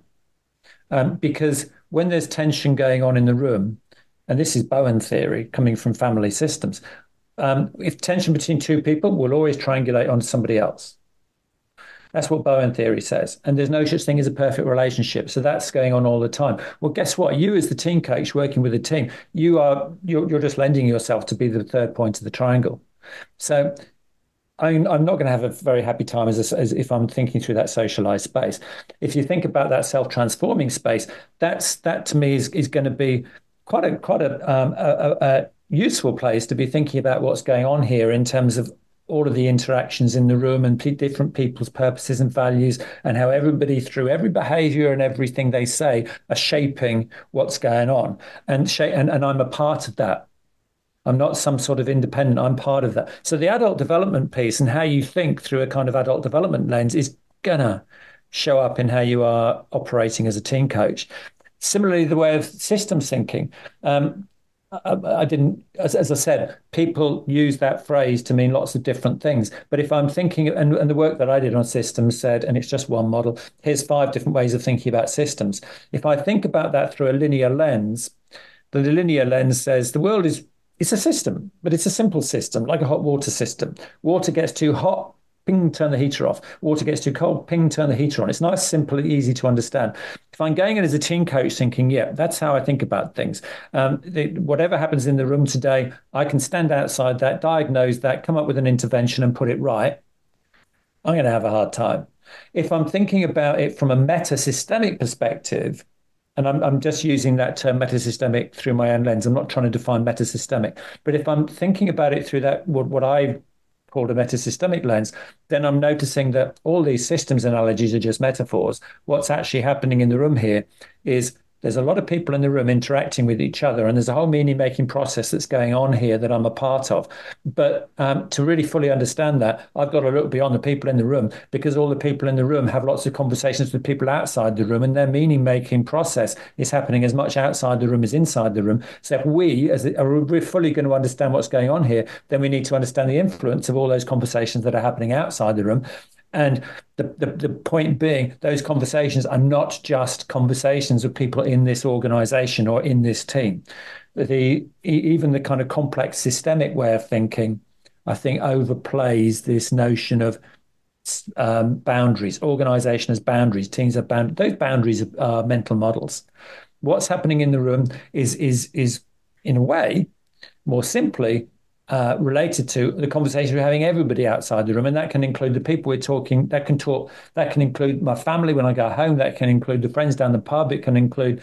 Um, because when there's tension going on in the room, and this is Bowen theory coming from family systems, Um, if tension between two people will always triangulate onto somebody else. That's what Bowen theory says. And there's no such thing as a perfect relationship. So that's going on all the time. Well, guess what? You as the team coach working with a team, you are, you're, you're just lending yourself to be the third point of the triangle. So I'm, I'm not going to have a very happy time as, a, as if I'm thinking through that socialized space. If you think about that self-transforming space, that's that to me is, is going to be quite a quite a, um, a, a useful place to be thinking about what's going on here in terms of all of the interactions in the room and p- different people's purposes and values, and how everybody through every behavior and everything they say are shaping what's going on. And, sh- and, and I'm a part of that. I'm not some sort of independent, I'm part of that. So the adult development piece and how you think through a kind of adult development lens is gonna show up in how you are operating as a team coach. Similarly, the way of systems thinking. Um, I, I didn't, as, as I said, people use that phrase to mean lots of different things. But if I'm thinking, and, and the work that I did on systems said, and it's just one model, here's five different ways of thinking about systems. If I think about that through a linear lens, the linear lens says the world is, it's a system, but it's a simple system, like a hot water system. Water gets too hot, ping, turn the heater off. Water gets too cold, ping, turn the heater on. It's nice, simple, easy to understand. If I'm going in as a team coach thinking, yeah, that's how I think about things. Um, the, whatever happens in the room today, I can stand outside that, diagnose that, come up with an intervention and put it right. I'm going to have a hard time. If I'm thinking about it from a meta-systemic perspective, and I'm, I'm just using that term meta-systemic through my own lens, I'm not trying to define meta-systemic, but if I'm thinking about it through that, what, what I called a meta-systemic lens, then I'm noticing that all these systems analogies are just metaphors. What's actually happening in the room here is there's a lot of people in the room interacting with each other, and there's a whole meaning-making process that's going on here that I'm a part of. But um, to really fully understand that, I've got to look beyond the people in the room, because all the people in the room have lots of conversations with people outside the room, and their meaning-making process is happening as much outside the room as inside the room. So if we, as the, are we're fully going to understand what's going on here, then we need to understand the influence of all those conversations that are happening outside the room. And the, the, the point being, those conversations are not just conversations of people in this organization or in this team. The even the kind of complex systemic way of thinking, I think, overplays this notion of um, boundaries. Organization as boundaries, teams have boundaries. Those boundaries are, are mental models. What's happening in the room is is is in a way, more simply, Uh, related to the conversation we're having everybody outside the room, and that can include the people we're talking. That can talk. That can include my family when I go home. That can include the friends down the pub. It can include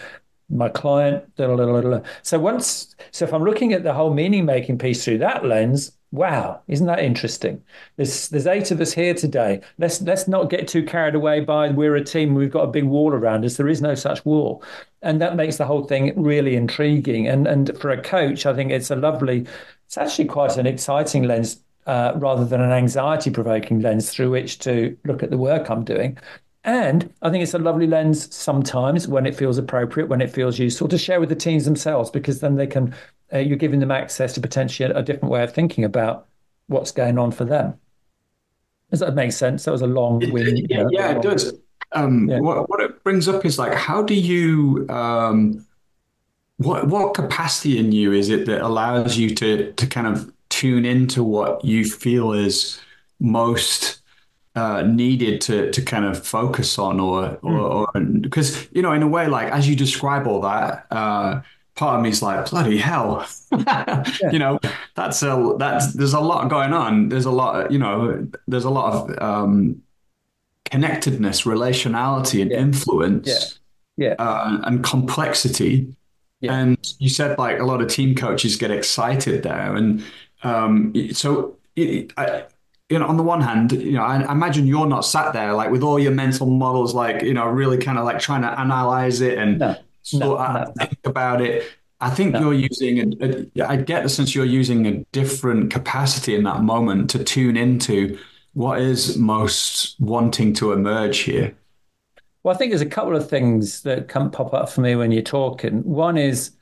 my client. Da, da, da, da, da. So once, so if I'm looking at the whole meaning making piece through that lens, wow, isn't that interesting? There's there's eight of us here today. Let's let's not get too carried away by we're a team. We've got a big wall around us. There is no such wall, and that makes the whole thing really intriguing. And and for a coach, I think it's a lovely. It's actually quite an exciting lens uh, rather than an anxiety-provoking lens through which to look at the work I'm doing. And I think it's a lovely lens sometimes when it feels appropriate, when it feels useful to share with the teams themselves, because then they can, uh, you're giving them access to potentially a different way of thinking about what's going on for them. Does that make sense? That was a long It, wind. it- You yeah, know, a yeah, it long, does. Um, yeah. what what it brings up is like, how do you um, what what capacity in you is it that allows you to to kind of tune into what you feel is most uh, needed to to kind of focus on, or Mm. or because you know, in a way, like as you describe all that, uh, part of me is like, bloody hell, Yeah, you know, that's a that's there's a lot going on. There's a lot, you know, there's a lot of um, connectedness, relationality, and yeah, yeah, influence yeah, uh, and complexity. yeah. And you said like a lot of team coaches get excited there, and um, so it, I, you know, on the one hand, you know, I, I imagine you're not sat there like with all your mental models, like you know, really kind of like trying to analyze it and No, sort no, of no, no, think about it. I think no. you're using a, a, I get the sense you're using a different capacity in that moment to tune into what is most wanting to emerge here. Well, I think there's a couple of things that can pop up for me when you're talking. One is,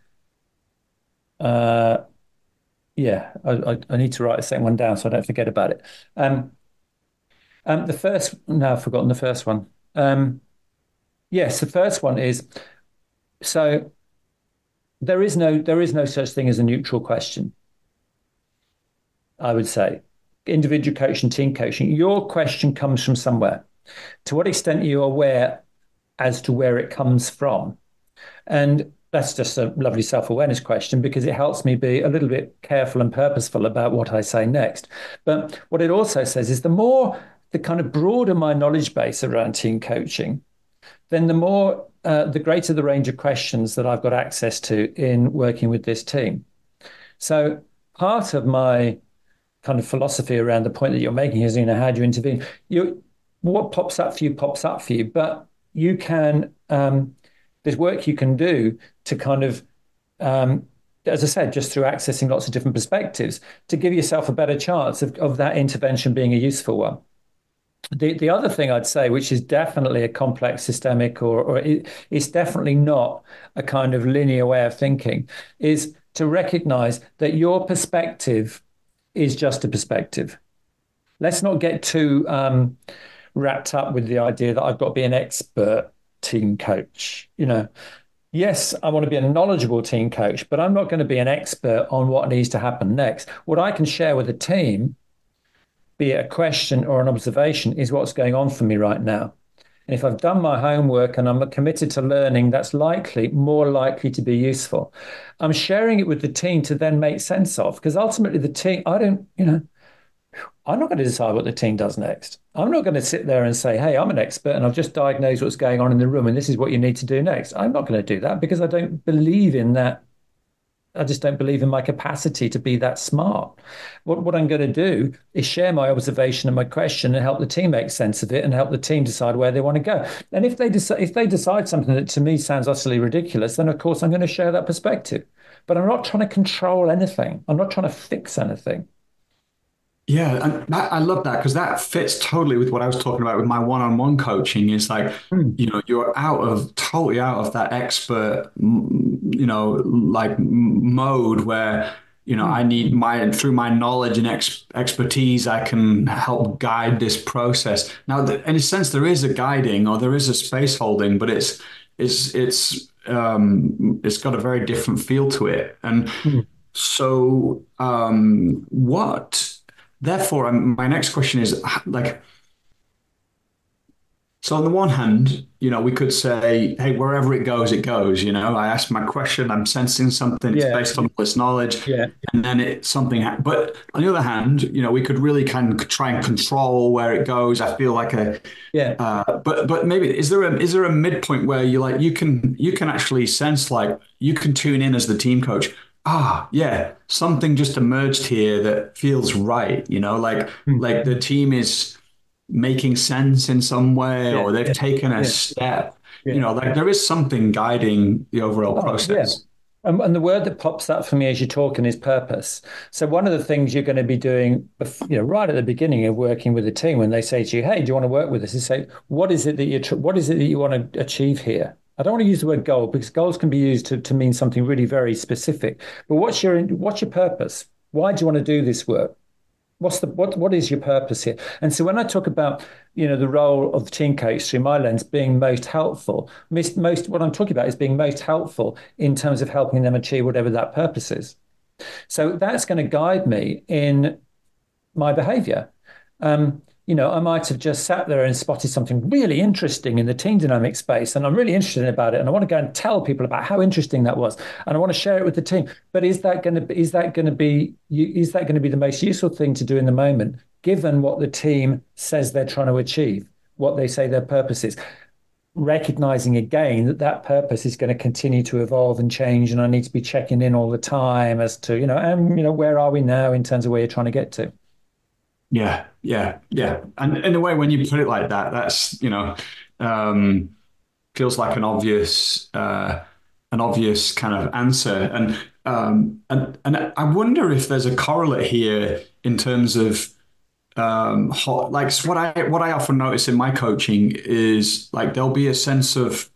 uh, yeah, I, I, I need to write the second one down so I don't forget about it. Um, um, the first, no, I've forgotten the first one. Um, yes, the first one is so there is no there is no such thing as a neutral question. I would say individual coaching, team coaching. Your question comes from somewhere. To what extent are you aware as to where it comes from? And that's just a lovely self awareness question because it helps me be a little bit careful and purposeful about what I say next. But what it also says is the more, the kind of broader my knowledge base around team coaching, then the more, uh, the greater the range of questions that I've got access to in working with this team. So part of my kind of philosophy around the point that you're making is, you know, how do you intervene? You, what pops up for you pops up for you, but you can, um, there's work you can do to kind of, um, as I said, just through accessing lots of different perspectives to give yourself a better chance of, of that intervention being a useful one. The the other thing I'd say, which is definitely a complex systemic, or or it, it's definitely not a kind of linear way of thinking, is to recognize that your perspective is just a perspective. Let's not get too um, wrapped up with the idea that I've got to be an expert team coach. You know, yes, I want to be a knowledgeable team coach, but I'm not going to be an expert on what needs to happen next. What I can share with the team, be it a question or an observation, is what's going on for me right now. And if I've done my homework and I'm committed to learning, that's likely, more likely to be useful. I'm sharing it with the team to then make sense of, because ultimately the team, I don't, you know, I'm not going to decide what the team does next. I'm not going to sit there and say, hey, I'm an expert and I've just diagnosed what's going on in the room and this is what you need to do next. I'm not going to do that because I don't believe in that. I just don't believe in my capacity to be that smart. What, what I'm going to do is share my observation and my question and help the team make sense of it and help the team decide where they want to go. And if they decide, if they decide something that to me sounds utterly ridiculous, then of course I'm going to share that perspective. But I'm not trying to control anything. I'm not trying to fix anything. Yeah, and that, I love that because that fits totally with what I was talking about with my one-on-one coaching. Is like, Mm, you know, you're out of totally out of that expert, m- you know, like m- mode where, you know, I mm, need my through my knowledge and ex expertise, I can help guide this process. Now, th- in a sense, there is a guiding or there is a space holding, but it's it's it's um, it's got a very different feel to it. And mm. so, um, what? Therefore, um, my next question is like, So on the one hand, you know, we could say, hey, wherever it goes, it goes. You know, I ask my question, I'm sensing something, it's Yeah, based on all this knowledge, yeah, and then it something. Ha- but on the other hand, you know, we could really kind of try and control where it goes. I feel like a, yeah, uh, but but maybe is there a is there a midpoint where you like you can you can actually sense like you can tune in as the team coach. Ah, yeah, something just emerged here that feels right. You know, like like the mm, team is making sense in some way yeah, or they've yeah, taken a yeah, step. You yeah. know, like there is something guiding the overall Oh, yeah. process. And, and the word that pops up for me as you're talking is purpose. So one of the things you're going to be doing, you know, right at the beginning of working with a team, when they say to you, "Hey, do you want to work with us?" is say, "What is it that you what is it that you want to achieve here?" I don't want to use the word goal because goals can be used to, to mean something really very specific. But what's your what's your purpose? Why do you want to do this work? What's the what what is your purpose here? And so when I talk about, you know, the role of the team coach through my lens being most helpful, most, most what I'm talking about is being most helpful in terms of helping them achieve whatever that purpose is. So that's going to guide me in my behavior. Um, you know, I might have just sat there and spotted something really interesting in the team dynamic space, and I'm really interested about it, and I want to go and tell people about how interesting that was, and I want to share it with the team. But is that going to be, is that going to be is that going to be the most useful thing to do in the moment, given what the team says they're trying to achieve, what they say their purpose is? Recognizing again that that purpose is going to continue to evolve and change, and I need to be checking in all the time as to, you know, and you know, where are we now in terms of where you're trying to get to? Yeah, yeah, yeah. And in a way, when you put it like that, that's, you know, um, feels like an obvious, uh, an obvious kind of answer. And um, and and I wonder if there's a correlate here in terms of um, hot, like what I what I often notice in my coaching is like there'll be a sense of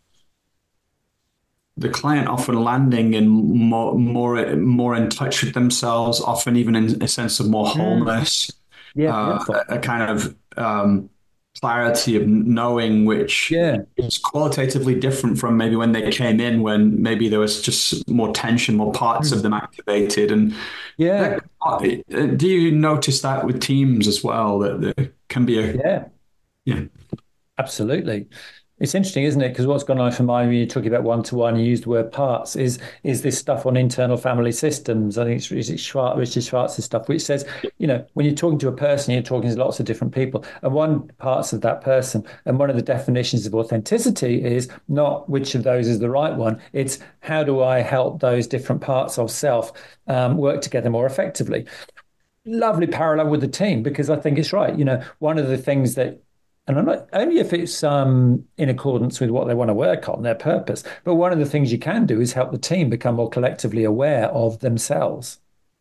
the client often landing in more more more in touch with themselves, often even in a sense of more Mm, wholeness, yeah, uh, beautiful. a kind of um, clarity of knowing, which Yeah. is qualitatively different from maybe when they came in, when maybe there was just more tension, more parts of Mm. them activated, and Yeah. that, uh, do you notice that with teams as well that there can be a Yeah. yeah Absolutely. It's interesting, isn't it? Because what's gone on for mine when you're talking about one to one, you use the word parts, is is this stuff on internal family systems. I think it's, it's Schwartz, Richard Schwartz's stuff, which says, you know, when you're talking to a person, you're talking to lots of different people. And one parts of that person, and one of the definitions of authenticity is not which of those is the right one. It's how do I help those different parts of self um, work together more effectively. Lovely parallel with the team because I think it's right. You know, one of the things that, and I'm not only if it's um, in accordance with what they want to work on, their purpose, but one of the things you can do is help the team become more collectively aware of themselves.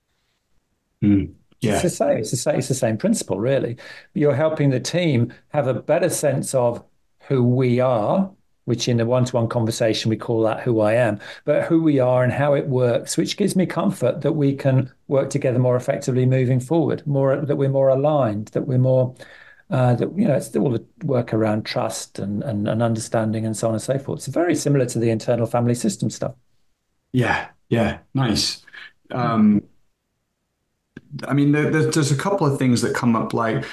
mm, It's the yeah same. It's the same. It's the same principle, really. You're helping the team have a better sense of who we are, which in a one-to-one conversation we call that who I am, but who we are and how it works, which gives me comfort that we can work together more effectively moving forward, more that we're more aligned, that we're more uh, that you know it's all the work around trust and, and and understanding and so on and so forth. It's very similar to the internal family system stuff. yeah yeah nice. Mm. Um, I mean, there, there's, there's a couple of things that come up, like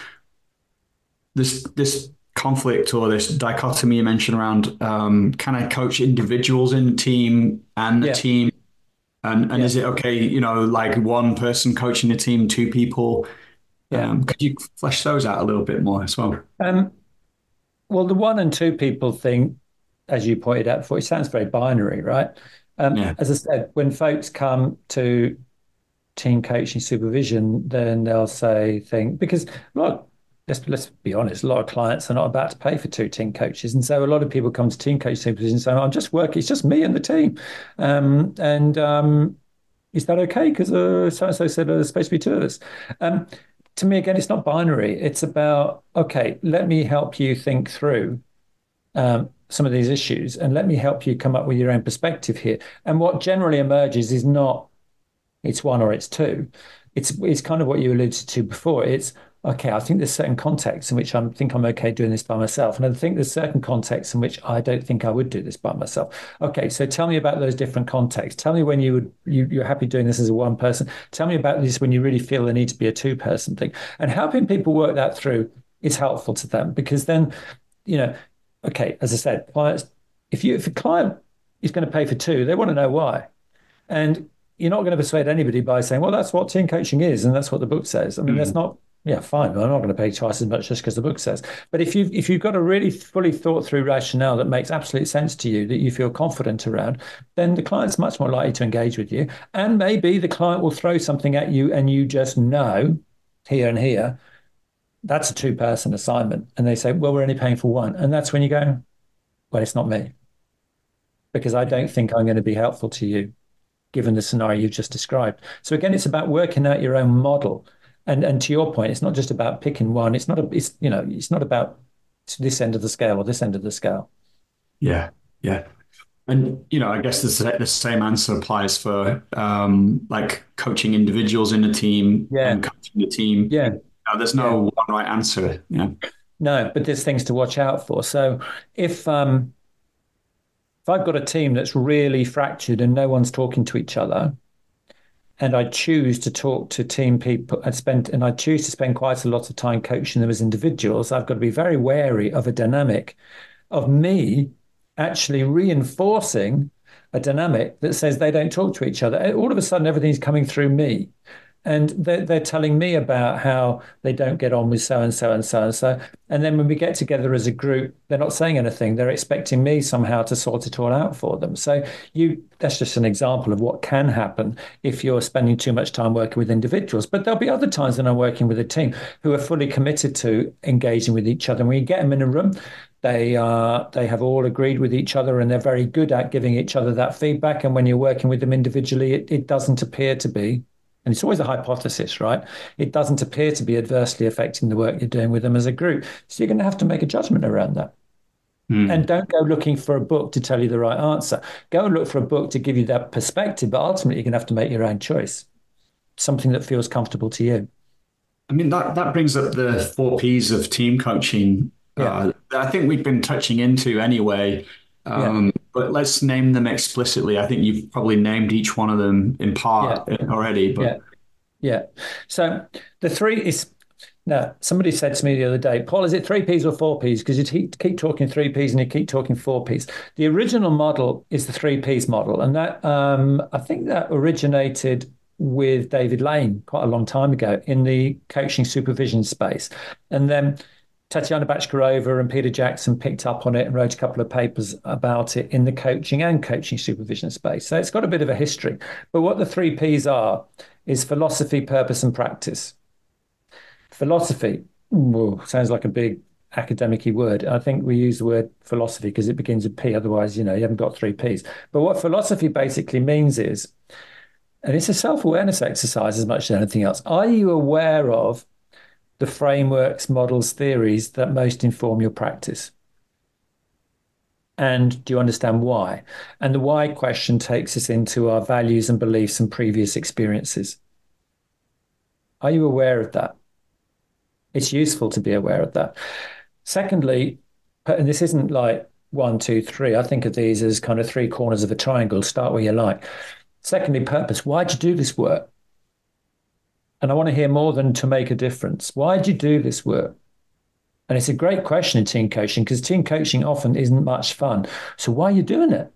this this conflict or this dichotomy you mentioned around um, can I coach individuals in the team and the Yeah, team, and and yeah, is it okay, you know, like one person coaching the team, two people? yeah. Um, could you flesh those out a little bit more as well? Um, Well, the one and two people thing, as you pointed out before, it sounds very binary, right? Um, Yeah. as I said, when folks come to team coaching supervision, then they'll say things because look, let's let's be honest, a lot of clients are not about to pay for two team coaches, and so a lot of people come to team coach supervision saying, "I'm just working; it's just me and the team," um, and um, is that okay? Because uh, so and so said uh, there's supposed to be two of us. Um, to me, again, it's not binary. It's about okay, let me help you think through um, some of these issues, and let me help you come up with your own perspective here. And what generally emerges is not it's one or it's two. It's it's kind of what you alluded to before. It's okay, I think there's certain contexts in which I think I'm okay doing this by myself. And I think there's certain contexts in which I don't think I would do this by myself. Okay, so tell me about those different contexts. Tell me when you would you, you're happy doing this as a one person. Tell me about this when you really feel there need to be a two person thing. And helping people work that through is helpful to them because then, you know, okay, as I said, clients, if you if a client is going to pay for two, they want to know why. And you're not going to persuade anybody by saying, well, that's what team coaching is, and that's what the book says. I mean, that's Mm. not, yeah, fine. I'm not going to pay twice as much just because the book says. But if you've if you've got a really fully thought through rationale that makes absolute sense to you, that you feel confident around, then the client's much more likely to engage with you. And maybe the client will throw something at you and you just know here and here, that's a two-person assignment. And they say, well, we're only paying for one. And that's when you go, well, it's not me, because I don't think I'm going to be helpful to you given the scenario you just described. So again, it's about working out your own model. And and to your point, it's not just about picking one. It's not a it's you know, it's not about this end of the scale or this end of the scale. Yeah, yeah. And you know, I guess the, the same answer applies for um, like coaching individuals in a team Yeah, and coaching the team. yeah, Uh, there's yeah. no one right answer. Yeah. No, but there's things to watch out for. So if um if I've got a team that's really fractured and no one's talking to each other, and I choose to talk to team people and spend and I choose to spend quite a lot of time coaching them as individuals, I've got to be very wary of a dynamic of me actually reinforcing a dynamic that says they don't talk to each other. All of a sudden, everything's coming through me. And they're, they're telling me about how they don't get on with so and so and so and so. And then when we get together as a group, they're not saying anything. They're expecting me somehow to sort it all out for them. So you that's just an example of what can happen if you're spending too much time working with individuals. But there'll be other times when I'm working with a team who are fully committed to engaging with each other. And when you get them in a room, they are they have all agreed with each other and they're very good at giving each other that feedback. And when you're working with them individually, it, it doesn't appear to be, and it's always a hypothesis, right? It doesn't appear to be adversely affecting the work you're doing with them as a group. So you're going to have to make a judgment around that. And Mm. don't go looking for a book to tell you the right answer. Go and look for a book to give you that perspective, but ultimately you're going to have to make your own choice, something that feels comfortable to you. I mean, that, that brings up the four Ps of team coaching. Yeah, Uh, I think we've been touching into anyway, yeah, um, but let's name them explicitly. I think you've probably named each one of them in yeah, part already, yeah, but yeah. So the three is now somebody said to me the other day, Paul, is it three Ps or four Ps? Because you keep, keep talking three Ps and you keep talking four Ps. The original model is the three Ps model, and that um, I think that originated with David Lane quite a long time ago in the coaching supervision space, and then Tatiana Bachkarova and Peter Jackson picked up on it and wrote a couple of papers about it in the coaching and coaching supervision space. So it's got a bit of a history. But what the three Ps are is philosophy, purpose, and practice. Philosophy, ooh, sounds like a big academic-y word. I think we use the word philosophy because it begins with P. Otherwise, you know, you haven't got three Ps. But what philosophy basically means is, and it's a self-awareness exercise as much as anything else. Are you aware of the frameworks, models, theories that most inform your practice? And do you understand why? And the why question takes us into our values and beliefs and previous experiences. Are you aware of that? It's useful to be aware of that. Secondly, and this isn't like one, two, three. I think of these as kind of three corners of a triangle. Start where you like. Secondly, purpose. Why'd you do this work? And I want to hear more than to make a difference. Why'd you do this work? And it's a great question in team coaching because team coaching often isn't much fun. So why are you doing it?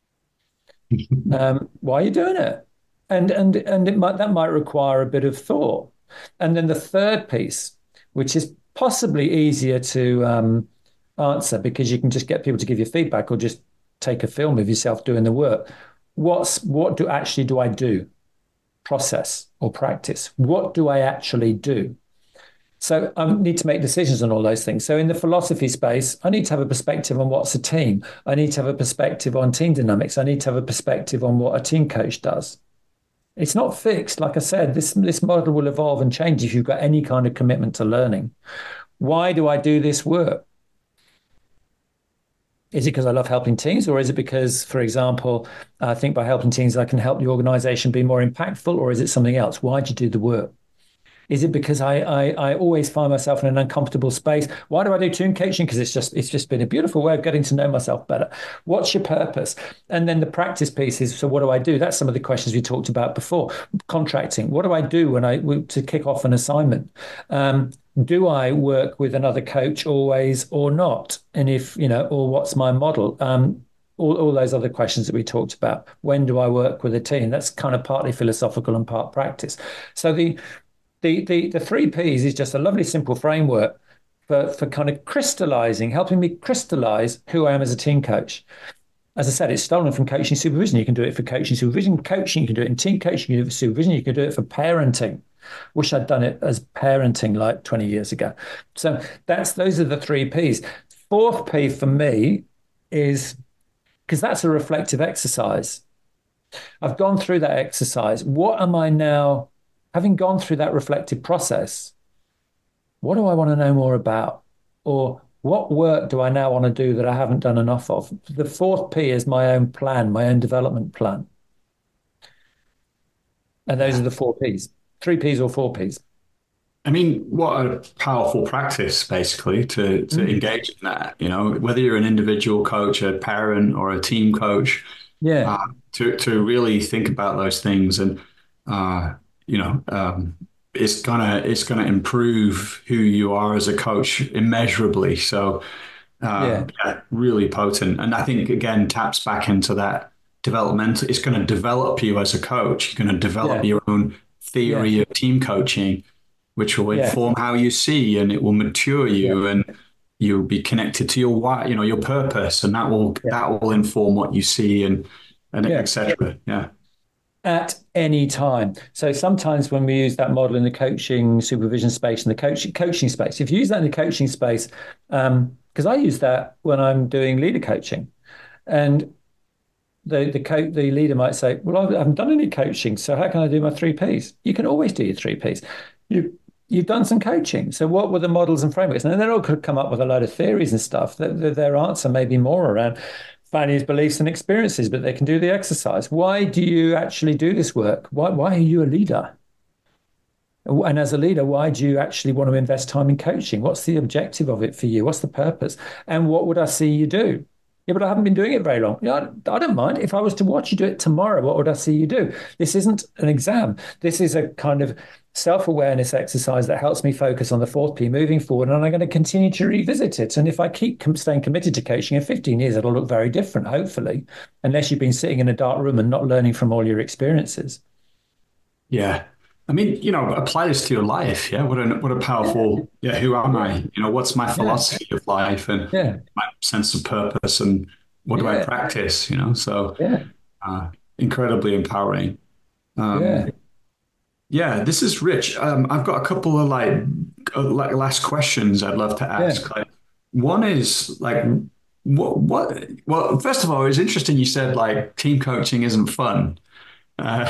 Um, why are you doing it? And and and it might that might require a bit of thought. And then the third piece, which is possibly easier to um, answer because you can just get people to give you feedback or just take a film of yourself doing the work. What's what do actually do I do? Process or practice. What do I actually do? So I need to make decisions on all those things. So in the philosophy space, I need to have a perspective on what's a team. I need to have a perspective on team dynamics. I need to have a perspective on what a team coach does. It's not fixed. Like I said, this, this model will evolve and change if you've got any kind of commitment to learning. Why do I do this work? Is it because I love helping teams, or is it because, for example, I think by helping teams, I can help the organization be more impactful, or is it something else? Why'd you do the work? Is it because I, I I always find myself in an uncomfortable space? Why do I do team coaching? Because it's just it's just been a beautiful way of getting to know myself better. What's your purpose? And then the practice piece is, so what do I do? That's some of the questions we talked about before. Contracting. What do I do when I to kick off an assignment? Um, do I work with another coach always or not? And if, you know, or what's my model? Um, all, all those other questions that we talked about. When do I work with a team? That's kind of partly philosophical and part practice. So the the the, the three P's is just a lovely simple framework for, for kind of crystallizing, helping me crystallize who I am as a team coach. As I said, it's stolen from coaching supervision. You can do it for coaching supervision, coaching, you can do it in team coaching, you can do it for supervision, you can do it for parenting. Wish I'd done it as parenting like twenty years ago. So that's those are the three P's. Fourth P for me is because that's a reflective exercise. I've gone through that exercise. What am I now, having gone through that reflective process, what do I want to know more about? Or what work do I now want to do that I haven't done enough of? The fourth P is my own plan, my own development plan. And those Yeah. are the four P's, three P's or four P's. I mean, what a powerful practice, basically, to to Mm. engage in that. You know, whether you're an individual coach, a parent, or a team coach, Yeah, uh, to to really think about those things, and uh, you know, um, it's gonna it's gonna improve who you are as a coach immeasurably. So, uh, yeah, yeah, really potent, and I think again taps back into that developmental. It's going to develop you as a coach. You're going to develop yeah, your own yeah, theory of team coaching, which will yeah, inform how you see, and it will mature yeah, you, and you'll be connected to your why, you know, your purpose, and that will yeah, that will inform what you see, and and yeah. et cetera. Yeah, At any time. So sometimes when we use that model in the coaching supervision space and the coaching coaching space, if you use that in the coaching space, um, because I use that when I'm doing leader coaching, and the the co- the leader might say, "Well, I haven't done any coaching, so how can I do my three Ps?" You can always do your three Ps. You you've done some coaching, so what were the models and frameworks? And they're all could come up with a load of theories and stuff. Their, their answer may be more around values, beliefs, and experiences, but they can do the exercise. Why do you actually do this work? Why why are you a leader? And as a leader, why do you actually want to invest time in coaching? What's the objective of it for you? What's the purpose? And what would I see you do? Yeah, but I haven't been doing it very long. Yeah, I, I don't mind. If I was to watch you do it tomorrow, what would I see you do? This isn't an exam. This is a kind of self-awareness exercise that helps me focus on the fourth P moving forward. And I'm going to continue to revisit it. And if I keep staying committed to coaching in fifteen years, it'll look very different, hopefully, unless you've been sitting in a dark room and not learning from all your experiences. yeah. I mean, you know, apply this to your life. Yeah, what a what a Yeah, powerful. Yeah, who am yeah, I? You know, what's my yeah, philosophy of life, and yeah, my sense of purpose, and what do I yeah, practice? You know, so yeah, uh, incredibly empowering. yeah. Um, yeah, this is rich. Um, I've got a couple of like, uh, like last questions I'd love to Yeah. ask. Like, one is like, what what? Well, first of all, it's interesting you said like team coaching isn't fun. Uh,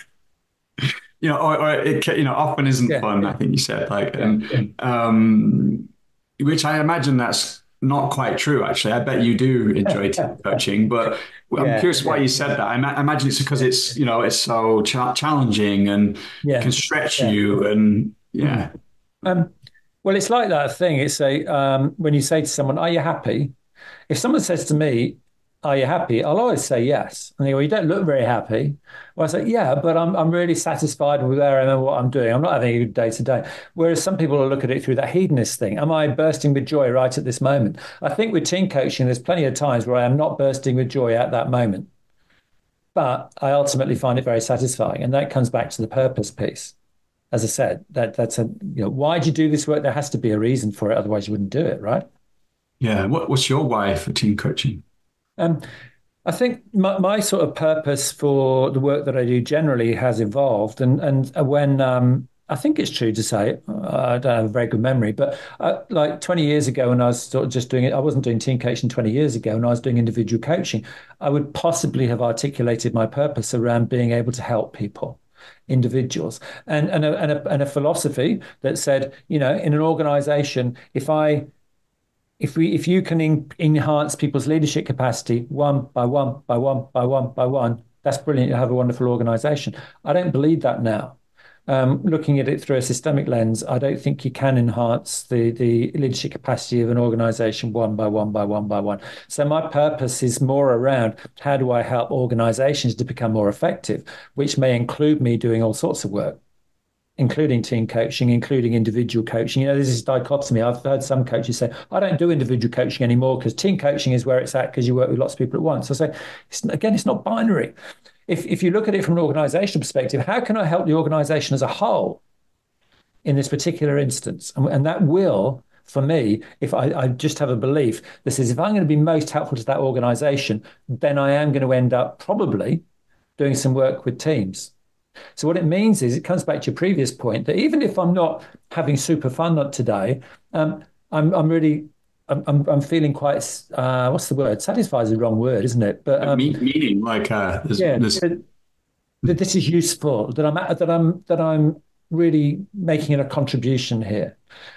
you know, or, or it ca- you know often isn't Yeah, fun. yeah, I think you said like, yeah, and yeah, um, which I imagine that's not quite true. Actually, I bet you do enjoy team coaching, but I'm yeah, curious why yeah, you said that. I, ma- I imagine it's because it's you know it's so cha challenging and it yeah, can stretch yeah. you, and Mm. yeah, Um, well, it's like that thing. It's a um, when you say to someone, "Are you happy?" If someone says to me, "Are you happy?" I'll always say yes. And they go, "You don't look very happy." Well, I say, "Yeah, but I'm I'm really satisfied with where I am and what I'm doing. I'm not having a good day today." Whereas some people will look at it through that hedonist thing. Am I bursting with joy right at this moment? I think with team coaching, there's plenty of times where I am not bursting with joy at that moment, but I ultimately find it very satisfying, and that comes back to the purpose piece. As I said, that that's a you know why do you do this work? There has to be a reason for it, otherwise you wouldn't do it, right? yeah. What what's your why for team coaching? Um, I think my, my sort of purpose for the work that I do generally has evolved, and and when um, I think it's true to say, uh, I don't have a very good memory, but uh, like twenty years ago, when I was sort of just doing it, I wasn't doing team coaching twenty years ago, and I was doing individual coaching. I would possibly have articulated my purpose around being able to help people, individuals, and and a, and a, and a philosophy that said, you know, in an organization, if I if we if you can en- enhance people's leadership capacity one by one by one by one by one, that's brilliant. You have a wonderful organization. I don't believe that now. Um, looking at it through a systemic lens, I don't think you can enhance the the leadership capacity of an organization one by one by one by one. So my purpose is more around how do I help organizations to become more effective, which may include me doing all sorts of work. including team coaching, including individual coaching. You know, there's this dichotomy. I've heard some coaches say, I don't do individual coaching anymore because team coaching is where it's at because you work with lots of people at once. I say, it's, again, it's not binary. If, if you look at it from an organizational perspective, how can I help the organization as a whole in this particular instance? And, and that will, for me, if I, I just have a belief that says, if I'm going to be most helpful to that organization, then I am going to end up probably doing some work with teams. So what it means is, it comes back to your previous point, that even if I'm not having super fun today, um, I'm I'm really I'm I'm, I'm feeling quite uh, what's the word? Satisfied is the wrong word, isn't it? But um, Meaning, like uh, there's, yeah, there's... that, that this is useful. That I'm that I'm that I'm really making a contribution here.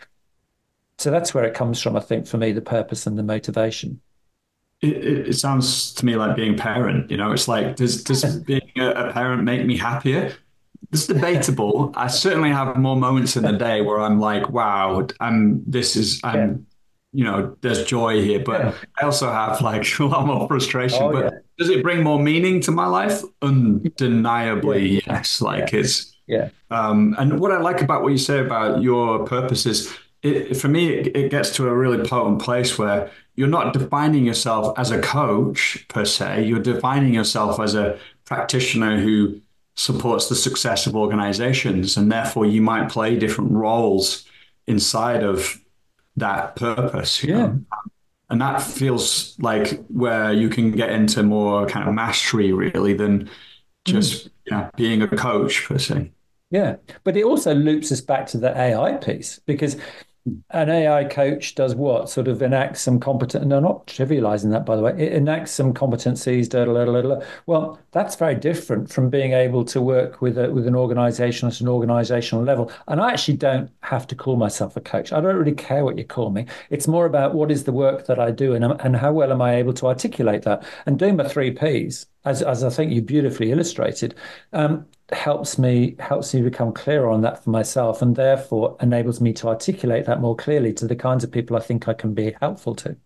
So that's where it comes from, I think, for me, the purpose and the motivation. It, it, it sounds to me like being a parent. You know, it's like, does does being a, a parent make me happier? It's debatable. I certainly have more moments in the day where I'm like, wow, I'm this is Yeah. I'm you know, there's joy here. But Yeah. I also have like a lot more frustration. Oh, But yeah. does it bring more meaning to my life? Undeniably, Yeah. yes. Like Yeah. it's Yeah. um and what I like about what you say about your purpose is, it, for me, it, it gets to a really potent place where you're not defining yourself as a coach per se. You're defining yourself as a practitioner who supports the success of organizations, and therefore you might play different roles inside of that purpose, you Yeah. know. And that feels like where you can get into more kind of mastery, really, than Mm. just yeah, being a coach per se. Yeah. But it also loops us back to the A I piece, because an A I coach does what? Sort of enacts some competent, no, not trivializing that, by the way. It enacts some competencies. Da, da, da, da, da. Well, that's very different from being able to work with a, with an organization at an organizational level. And I actually don't have to call myself a coach. I don't really care what you call me. It's more about what is the work that I do, and, and how well am I able to articulate that. And doing my three Ps, as, as I think you beautifully illustrated, um, helps me helps me become clearer on that for myself, and therefore enables me to articulate that more clearly to the kinds of people I think I can be helpful to.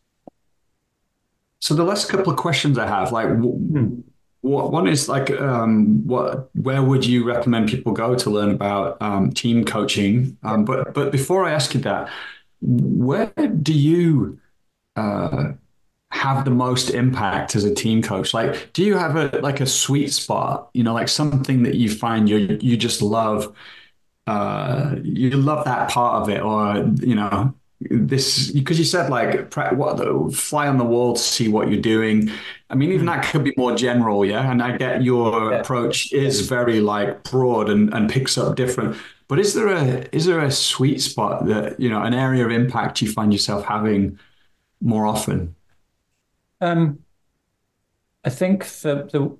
So the last couple of questions I have, like, Hmm. what one is like, um, what where would you recommend people go to learn about um, team coaching? Um, but but before I ask you that, where do you uh, have the most impact as a team coach? Like, do you have a like a sweet spot? You know, like something that you find you you just love. Uh, you love that part of it, or you know, this because you said like pra- what the fly on the wall to see what you're doing. I mean, even Hmm. that could be more general, yeah. And I get your Yeah. approach is very like broad and and picks up different. But is there a is there a sweet spot that you know an area of impact you find yourself having more often? Um, I think the, the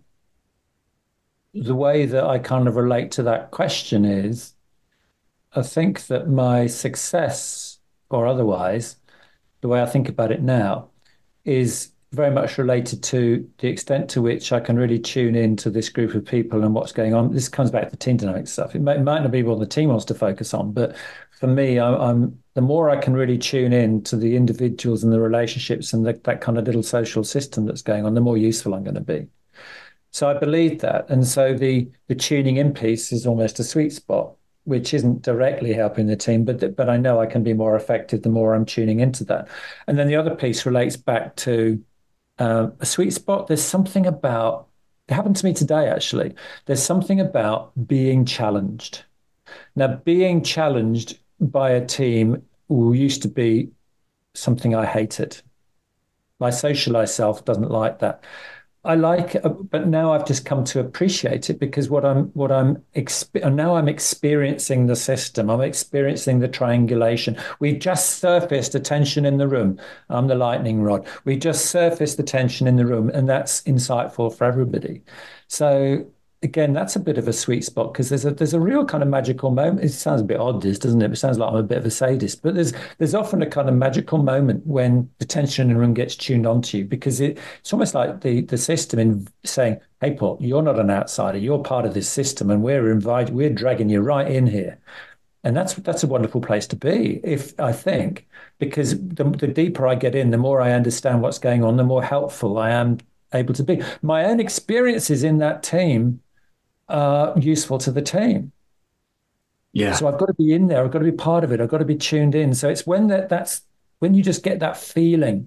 the way that I kind of relate to that question is, I think that my success or otherwise, the way I think about it now, is very much related to the extent to which I can really tune in to this group of people and what's going on. This comes back to team dynamic stuff. It might, it might not be what the team wants to focus on, but for me, I, I'm the more I can really tune in to the individuals and the relationships and the, that kind of little social system that's going on, the more useful I'm going to be. So I believe that, and so the the tuning in piece is almost a sweet spot, which isn't directly helping the team, but but I know I can be more effective the more I'm tuning into that. And then the other piece relates back to uh, a sweet spot. There's something about it happened to me today, actually. There's something about being challenged. Now, being challenged by a team who used to be something I hated. My socialized self doesn't like that. I like it, but now I've just come to appreciate it because what I'm what I'm exp- now I'm experiencing the system. I'm experiencing the triangulation. We've just surfaced a tension in the room. I'm the lightning rod. We just surfaced the tension in the room, and that's insightful for everybody. So again, that's a bit of a sweet spot because there's a there's a real kind of magical moment. It sounds a bit odd, this, doesn't it? It sounds like I'm a bit of a sadist, but there's there's often a kind of magical moment when the tension in the room gets tuned onto you because it, it's almost like the the system in saying, "Hey, Paul, you're not an outsider. You're part of this system, and we're invited. We're dragging you right in here." And that's that's a wonderful place to be, if I think, because the, the deeper I get in, the more I understand what's going on, the more helpful I am able to be. My own experiences in that team are useful to the team. Yeah. So I've got to be in there. I've got to be part of it. I've got to be tuned in. So it's when that that's when you just get that feeling,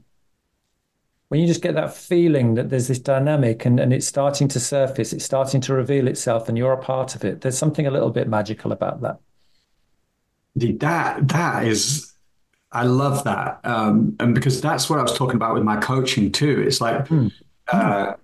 when you just get that feeling that there's this dynamic and, and it's starting to surface, it's starting to reveal itself, and you're a part of it. There's something a little bit magical about that. The, that that is, I love that, um, and because that's what I was talking about with my coaching too. It's like Mm. Mm. uh,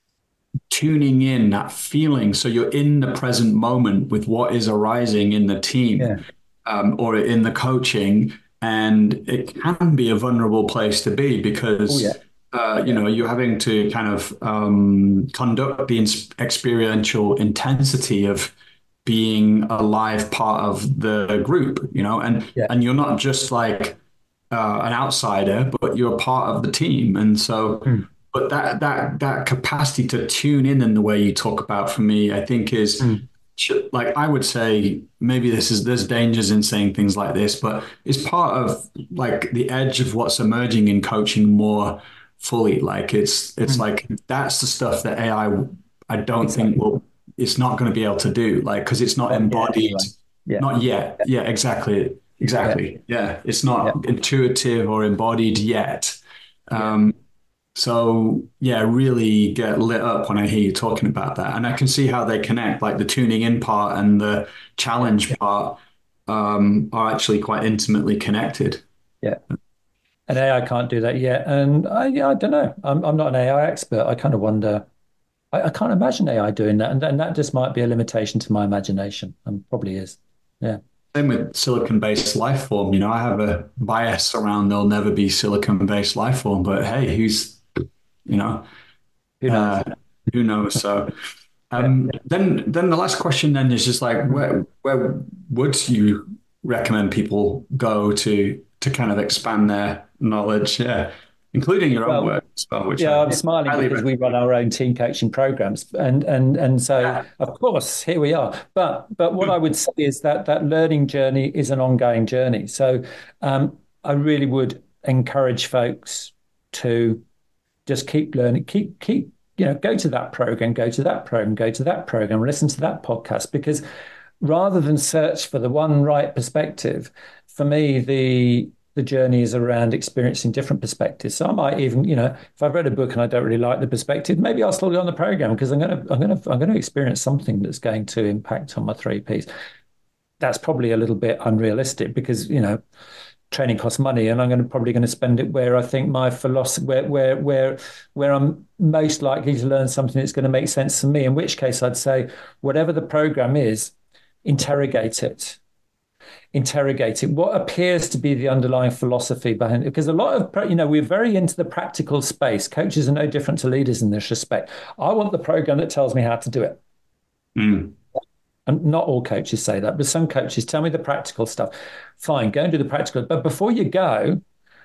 tuning in, that feeling. So you're in the present moment with what is arising in the team, Yeah. um, or in the coaching, and it can be a vulnerable place to be Oh because yeah. uh, you Yeah. know you're having to kind of um, conduct the ins- experiential intensity of being a live part of the group, you know, and Yeah. and you're not just like uh, an outsider, but you're part of the team. And so, Mm. but that that that capacity to tune in in the way you talk about for me, I think is Mm. like I would say maybe this is there's dangers in saying things like this, but it's part of like the edge of what's emerging in coaching more fully. Like it's it's Mm. like that's the stuff that A I I I don't think Exactly. will it's not going to be able to do like because it's not Not yet, embodied. anyway. Yeah. Not yet. Yeah. Yeah, exactly. Yeah. Exactly. Yeah, it's Yeah. not intuitive or embodied yet. Yeah. Um, so yeah, really get lit up when I hear you talking about that, and I can see how they connect. Like the tuning in part and the Yeah. challenge part um, are actually quite intimately connected. Yeah. And A I can't do that yet. And I, yeah, I don't know. I'm, I'm not an A I expert. I kind of wonder. I, I can't imagine A I doing that, and, and that just might be a limitation to my imagination, and probably is. Yeah. Same with silicon-based life form. You know, I have a bias around there'll never be silicon-based life form, but hey, who's you know, Who knows? uh, who knows? So. Yeah. Um, then, then the last question then is just like, Mm. where where would you recommend people go to to kind of expand their knowledge? Yeah, including your own Well, work as well, which yeah, I I'm smiling highly because we recommend. run our own team coaching programs, and and and so Yeah. of course here we are. But but what I would say is that that learning journey is an ongoing journey. So um, I really would encourage folks to just keep learning, keep keep you know go to that program, go to that program, go to that program, listen to that podcast, because rather than search for the one right perspective, for me the the journey is around experiencing different perspectives. So I might even, you know, if I've read a book and I don't really like the perspective, maybe I'll still go on the program because I'm gonna I'm gonna I'm gonna experience something that's going to impact on my three Ps. That's probably a little bit unrealistic because, you know, training costs money, and I'm going to probably going to spend it where I think my philosophy, where where where where I'm most likely to learn something that's going to make sense for me. In which case, I'd say whatever the program is, interrogate it, interrogate it. What appears to be the underlying philosophy behind it? Because a lot of you know we're very into the practical space. Coaches are no different to leaders in this respect. I want the program that tells me how to do it. Mm. And not all coaches say that, but some coaches tell me the practical stuff. Fine, go and do the practical. But before you go,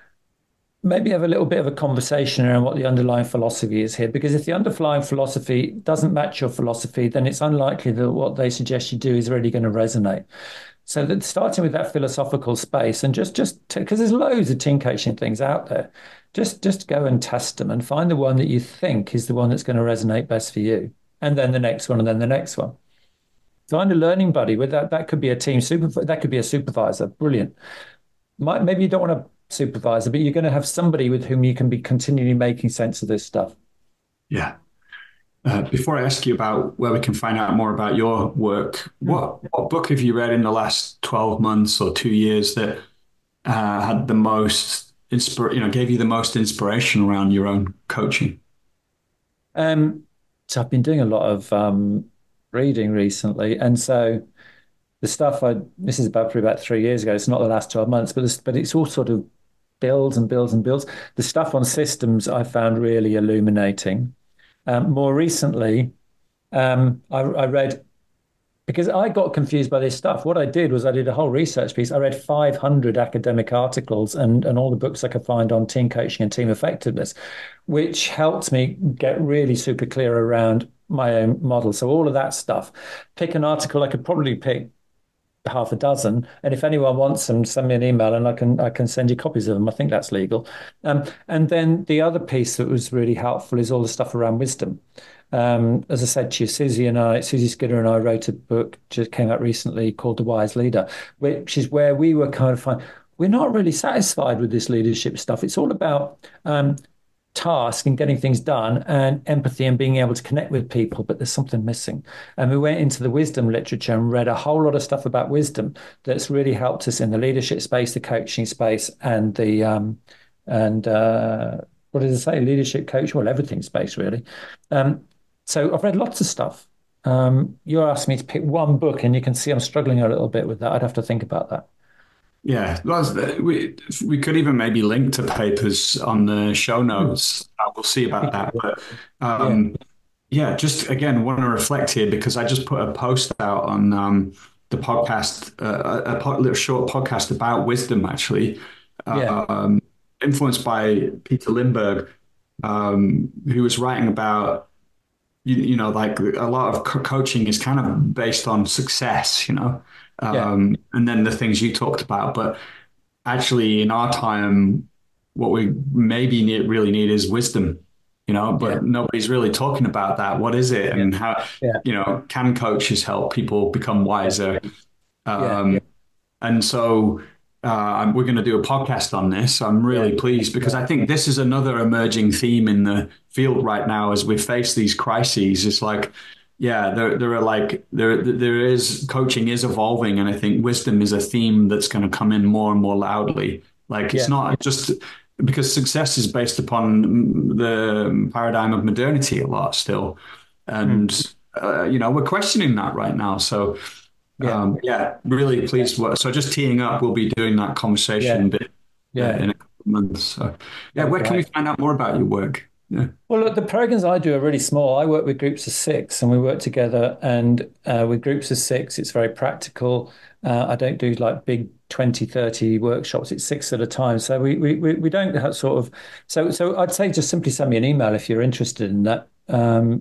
maybe have a little bit of a conversation around what the underlying philosophy is here. Because if the underlying philosophy doesn't match your philosophy, then it's unlikely that what they suggest you do is really going to resonate. So that starting with that philosophical space and just just because there's loads of team coaching things out there, just just go and test them and find the one that you think is the one that's going to resonate best for you, and then the next one, and then the next one. Find a learning buddy with that. That could be a team super. That could be a supervisor. Brilliant. Might, maybe you don't want a supervisor, but you're going to have somebody with whom you can be continually making sense of this stuff. Yeah. Uh, before I ask you about where we can find out more about your work, Hmm. what what book have you read in the last twelve months or two years that uh, had the most inspir you know, gave you the most inspiration around your own coaching? Um, so I've been doing a lot of um, reading recently, and so the stuff I this is about probably about three years ago. It's not the last twelve months, but this, but it's all sort of builds and builds and builds. The stuff on systems I found really illuminating. Um, more recently, um, I, I read because I got confused by this stuff. What I did was I did a whole research piece. I read five hundred academic articles and, and all the books I could find on team coaching and team effectiveness, which helped me get really super clear around my own model. So all of that stuff. Pick an article, I could probably pick half a dozen. And if anyone wants them, send me an email and I can I can send you copies of them. I think that's legal. Um, and then the other piece that was really helpful is all the stuff around wisdom. Um, as I said to you, Susie and I, Susie Skinner and I wrote a book just came out recently called The Wise Leader, which is where we were kind of finding we're not really satisfied with this leadership stuff. It's all about um, task and getting things done and empathy and being able to connect with people, but there's something missing. And we went into the wisdom literature and read a whole lot of stuff about wisdom that's really helped us in the leadership space, the coaching space, and the um, and uh, what does it say? Leadership coach, well, everything space really. Um, so I've read lots of stuff. Um, you're asking me to pick one book, and you can see I'm struggling a little bit with that. I'd have to think about that. Yeah, well, we we could even maybe link to papers on the show notes. Uh, we'll see about that. But um, yeah. yeah, just again, want to reflect here because I just put a post out on um, the podcast, uh, a, a little short podcast about wisdom, actually, Yeah. um, influenced by Peter Lindbergh, um, who was writing about, you, you know, like a lot of co- coaching is kind of based on success, you know, Yeah. um, and then the things you talked about. But actually, in our time, what we maybe need, really need is wisdom, you know, Yeah. but nobody's really talking about that. What is it? Yeah. And how, Yeah. you know, can coaches help people become wiser? Yeah. Um, and so uh, we're going to do a podcast on this. So I'm Yeah. really pleased because Yeah. I think this is another emerging theme in the field right now as we face these crises. It's like, yeah, there there are like there there is coaching is evolving, and I think wisdom is a theme that's going to come in more and more loudly. Like it's Yeah. not just because success is based upon the paradigm of modernity a lot still, Mm. and uh, you know we're questioning that right now. So Yeah. um, yeah, really Yeah. pleased. So just teeing up, we'll be doing that Yeah. conversation bit uh, Yeah. in a couple of months. So yeah, That'd be where can we great. find out more about your work? Yeah. Well, look, the programs I do are really small. I work with groups of six and we work together. And uh, with groups of six, it's very practical. Uh, I don't do like big twenty, thirty workshops. It's six at a time. So we we we we don't have sort of so so I'd say just simply send me an email if you're interested in that. Um,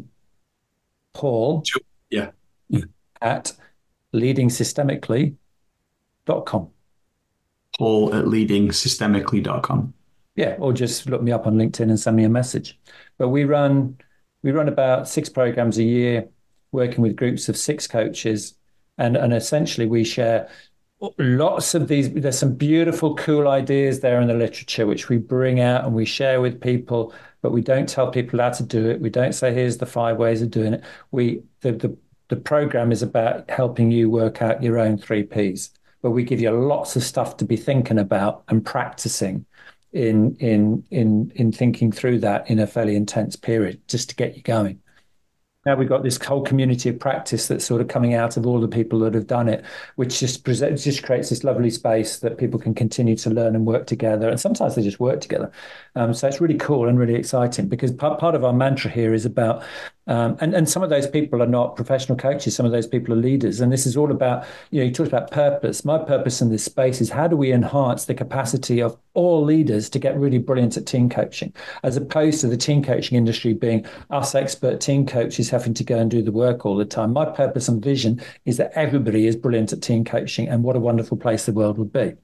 Paul Sure. Yeah. Yeah. at leading systemically dot com. Paul at leading systemically dot com. Yeah, or just look me up on LinkedIn and send me a message. But we run we run about six programs a year, working with groups of six coaches, and and essentially we share lots of these. There's some beautiful, cool ideas there in the literature which we bring out and we share with people, but we don't tell people how to do it. We don't say here's the five ways of doing it. We the the the program is about helping you work out your own three Ps, but we give you lots of stuff to be thinking about and practicing in in in in thinking through that in a fairly intense period just to get you going. Now we've got this whole community of practice that's sort of coming out of all the people that have done it, which just presents, just creates this lovely space that people can continue to learn and work together. And sometimes they just work together. Um, so it's really cool and really exciting because part, part of our mantra here is about, um, and, and some of those people are not professional coaches, some of those people are leaders. And this is all about, you know, you talked about purpose. My purpose in this space is how do we enhance the capacity of all leaders to get really brilliant at team coaching, as opposed to the team coaching industry being us expert team coaches having to go and do the work all the time. My purpose and vision is that everybody is brilliant at team coaching, and what a wonderful place the world would be.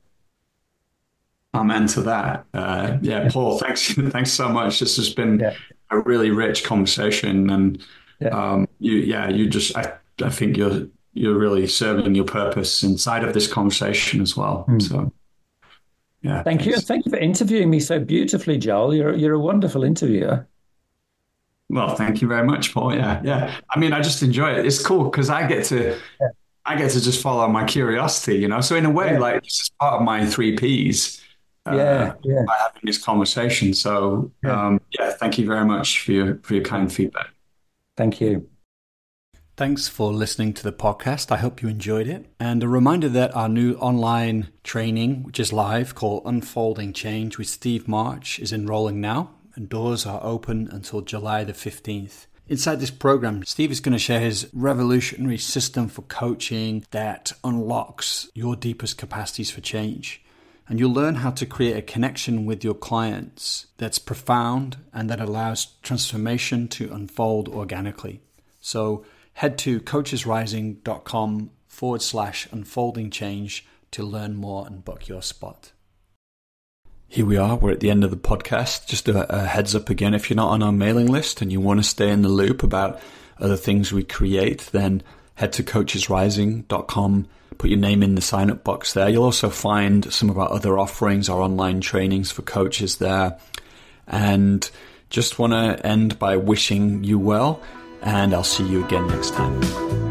Amen to that. Uh, yeah, Paul, thanks, thanks so much. This has been Yeah, a really rich conversation, and yeah, um, you, yeah, you just, I, I think you're you're really serving your purpose inside of this conversation as well. Mm. So, yeah, thank you, and thanks. thank you for interviewing me so beautifully, Joel. You're you're a wonderful interviewer. Well, thank you very much, Paul. Yeah, yeah. I mean, I just enjoy it. It's cool because I get to, Yeah, I get to just follow my curiosity, you know. So in a way, yeah, like this is part of my three Ps uh, yeah, yeah. by having this conversation. So, Yeah. um, yeah, thank you very much for your for your kind feedback. Thank you. Thanks for listening to the podcast. I hope you enjoyed it. And a reminder that our new online training, which is live, called Unfolding Change with Steve March, is enrolling now, and doors are open until July the fifteenth. Inside this program, Steve is going to share his revolutionary system for coaching that unlocks your deepest capacities for change. And you'll learn how to create a connection with your clients that's profound and that allows transformation to unfold organically. So head to coachesrising.com forward slash unfolding change to learn more and book your spot. Here we are, we're at the end of the podcast. Just a, a heads up again, if you're not on our mailing list and you want to stay in the loop about other things we create, then head to coaches rising dot com, put your name in the sign up box there. You'll also find some of our other offerings, our online trainings for coaches there. And just want to end by wishing you well, and I'll see you again next time.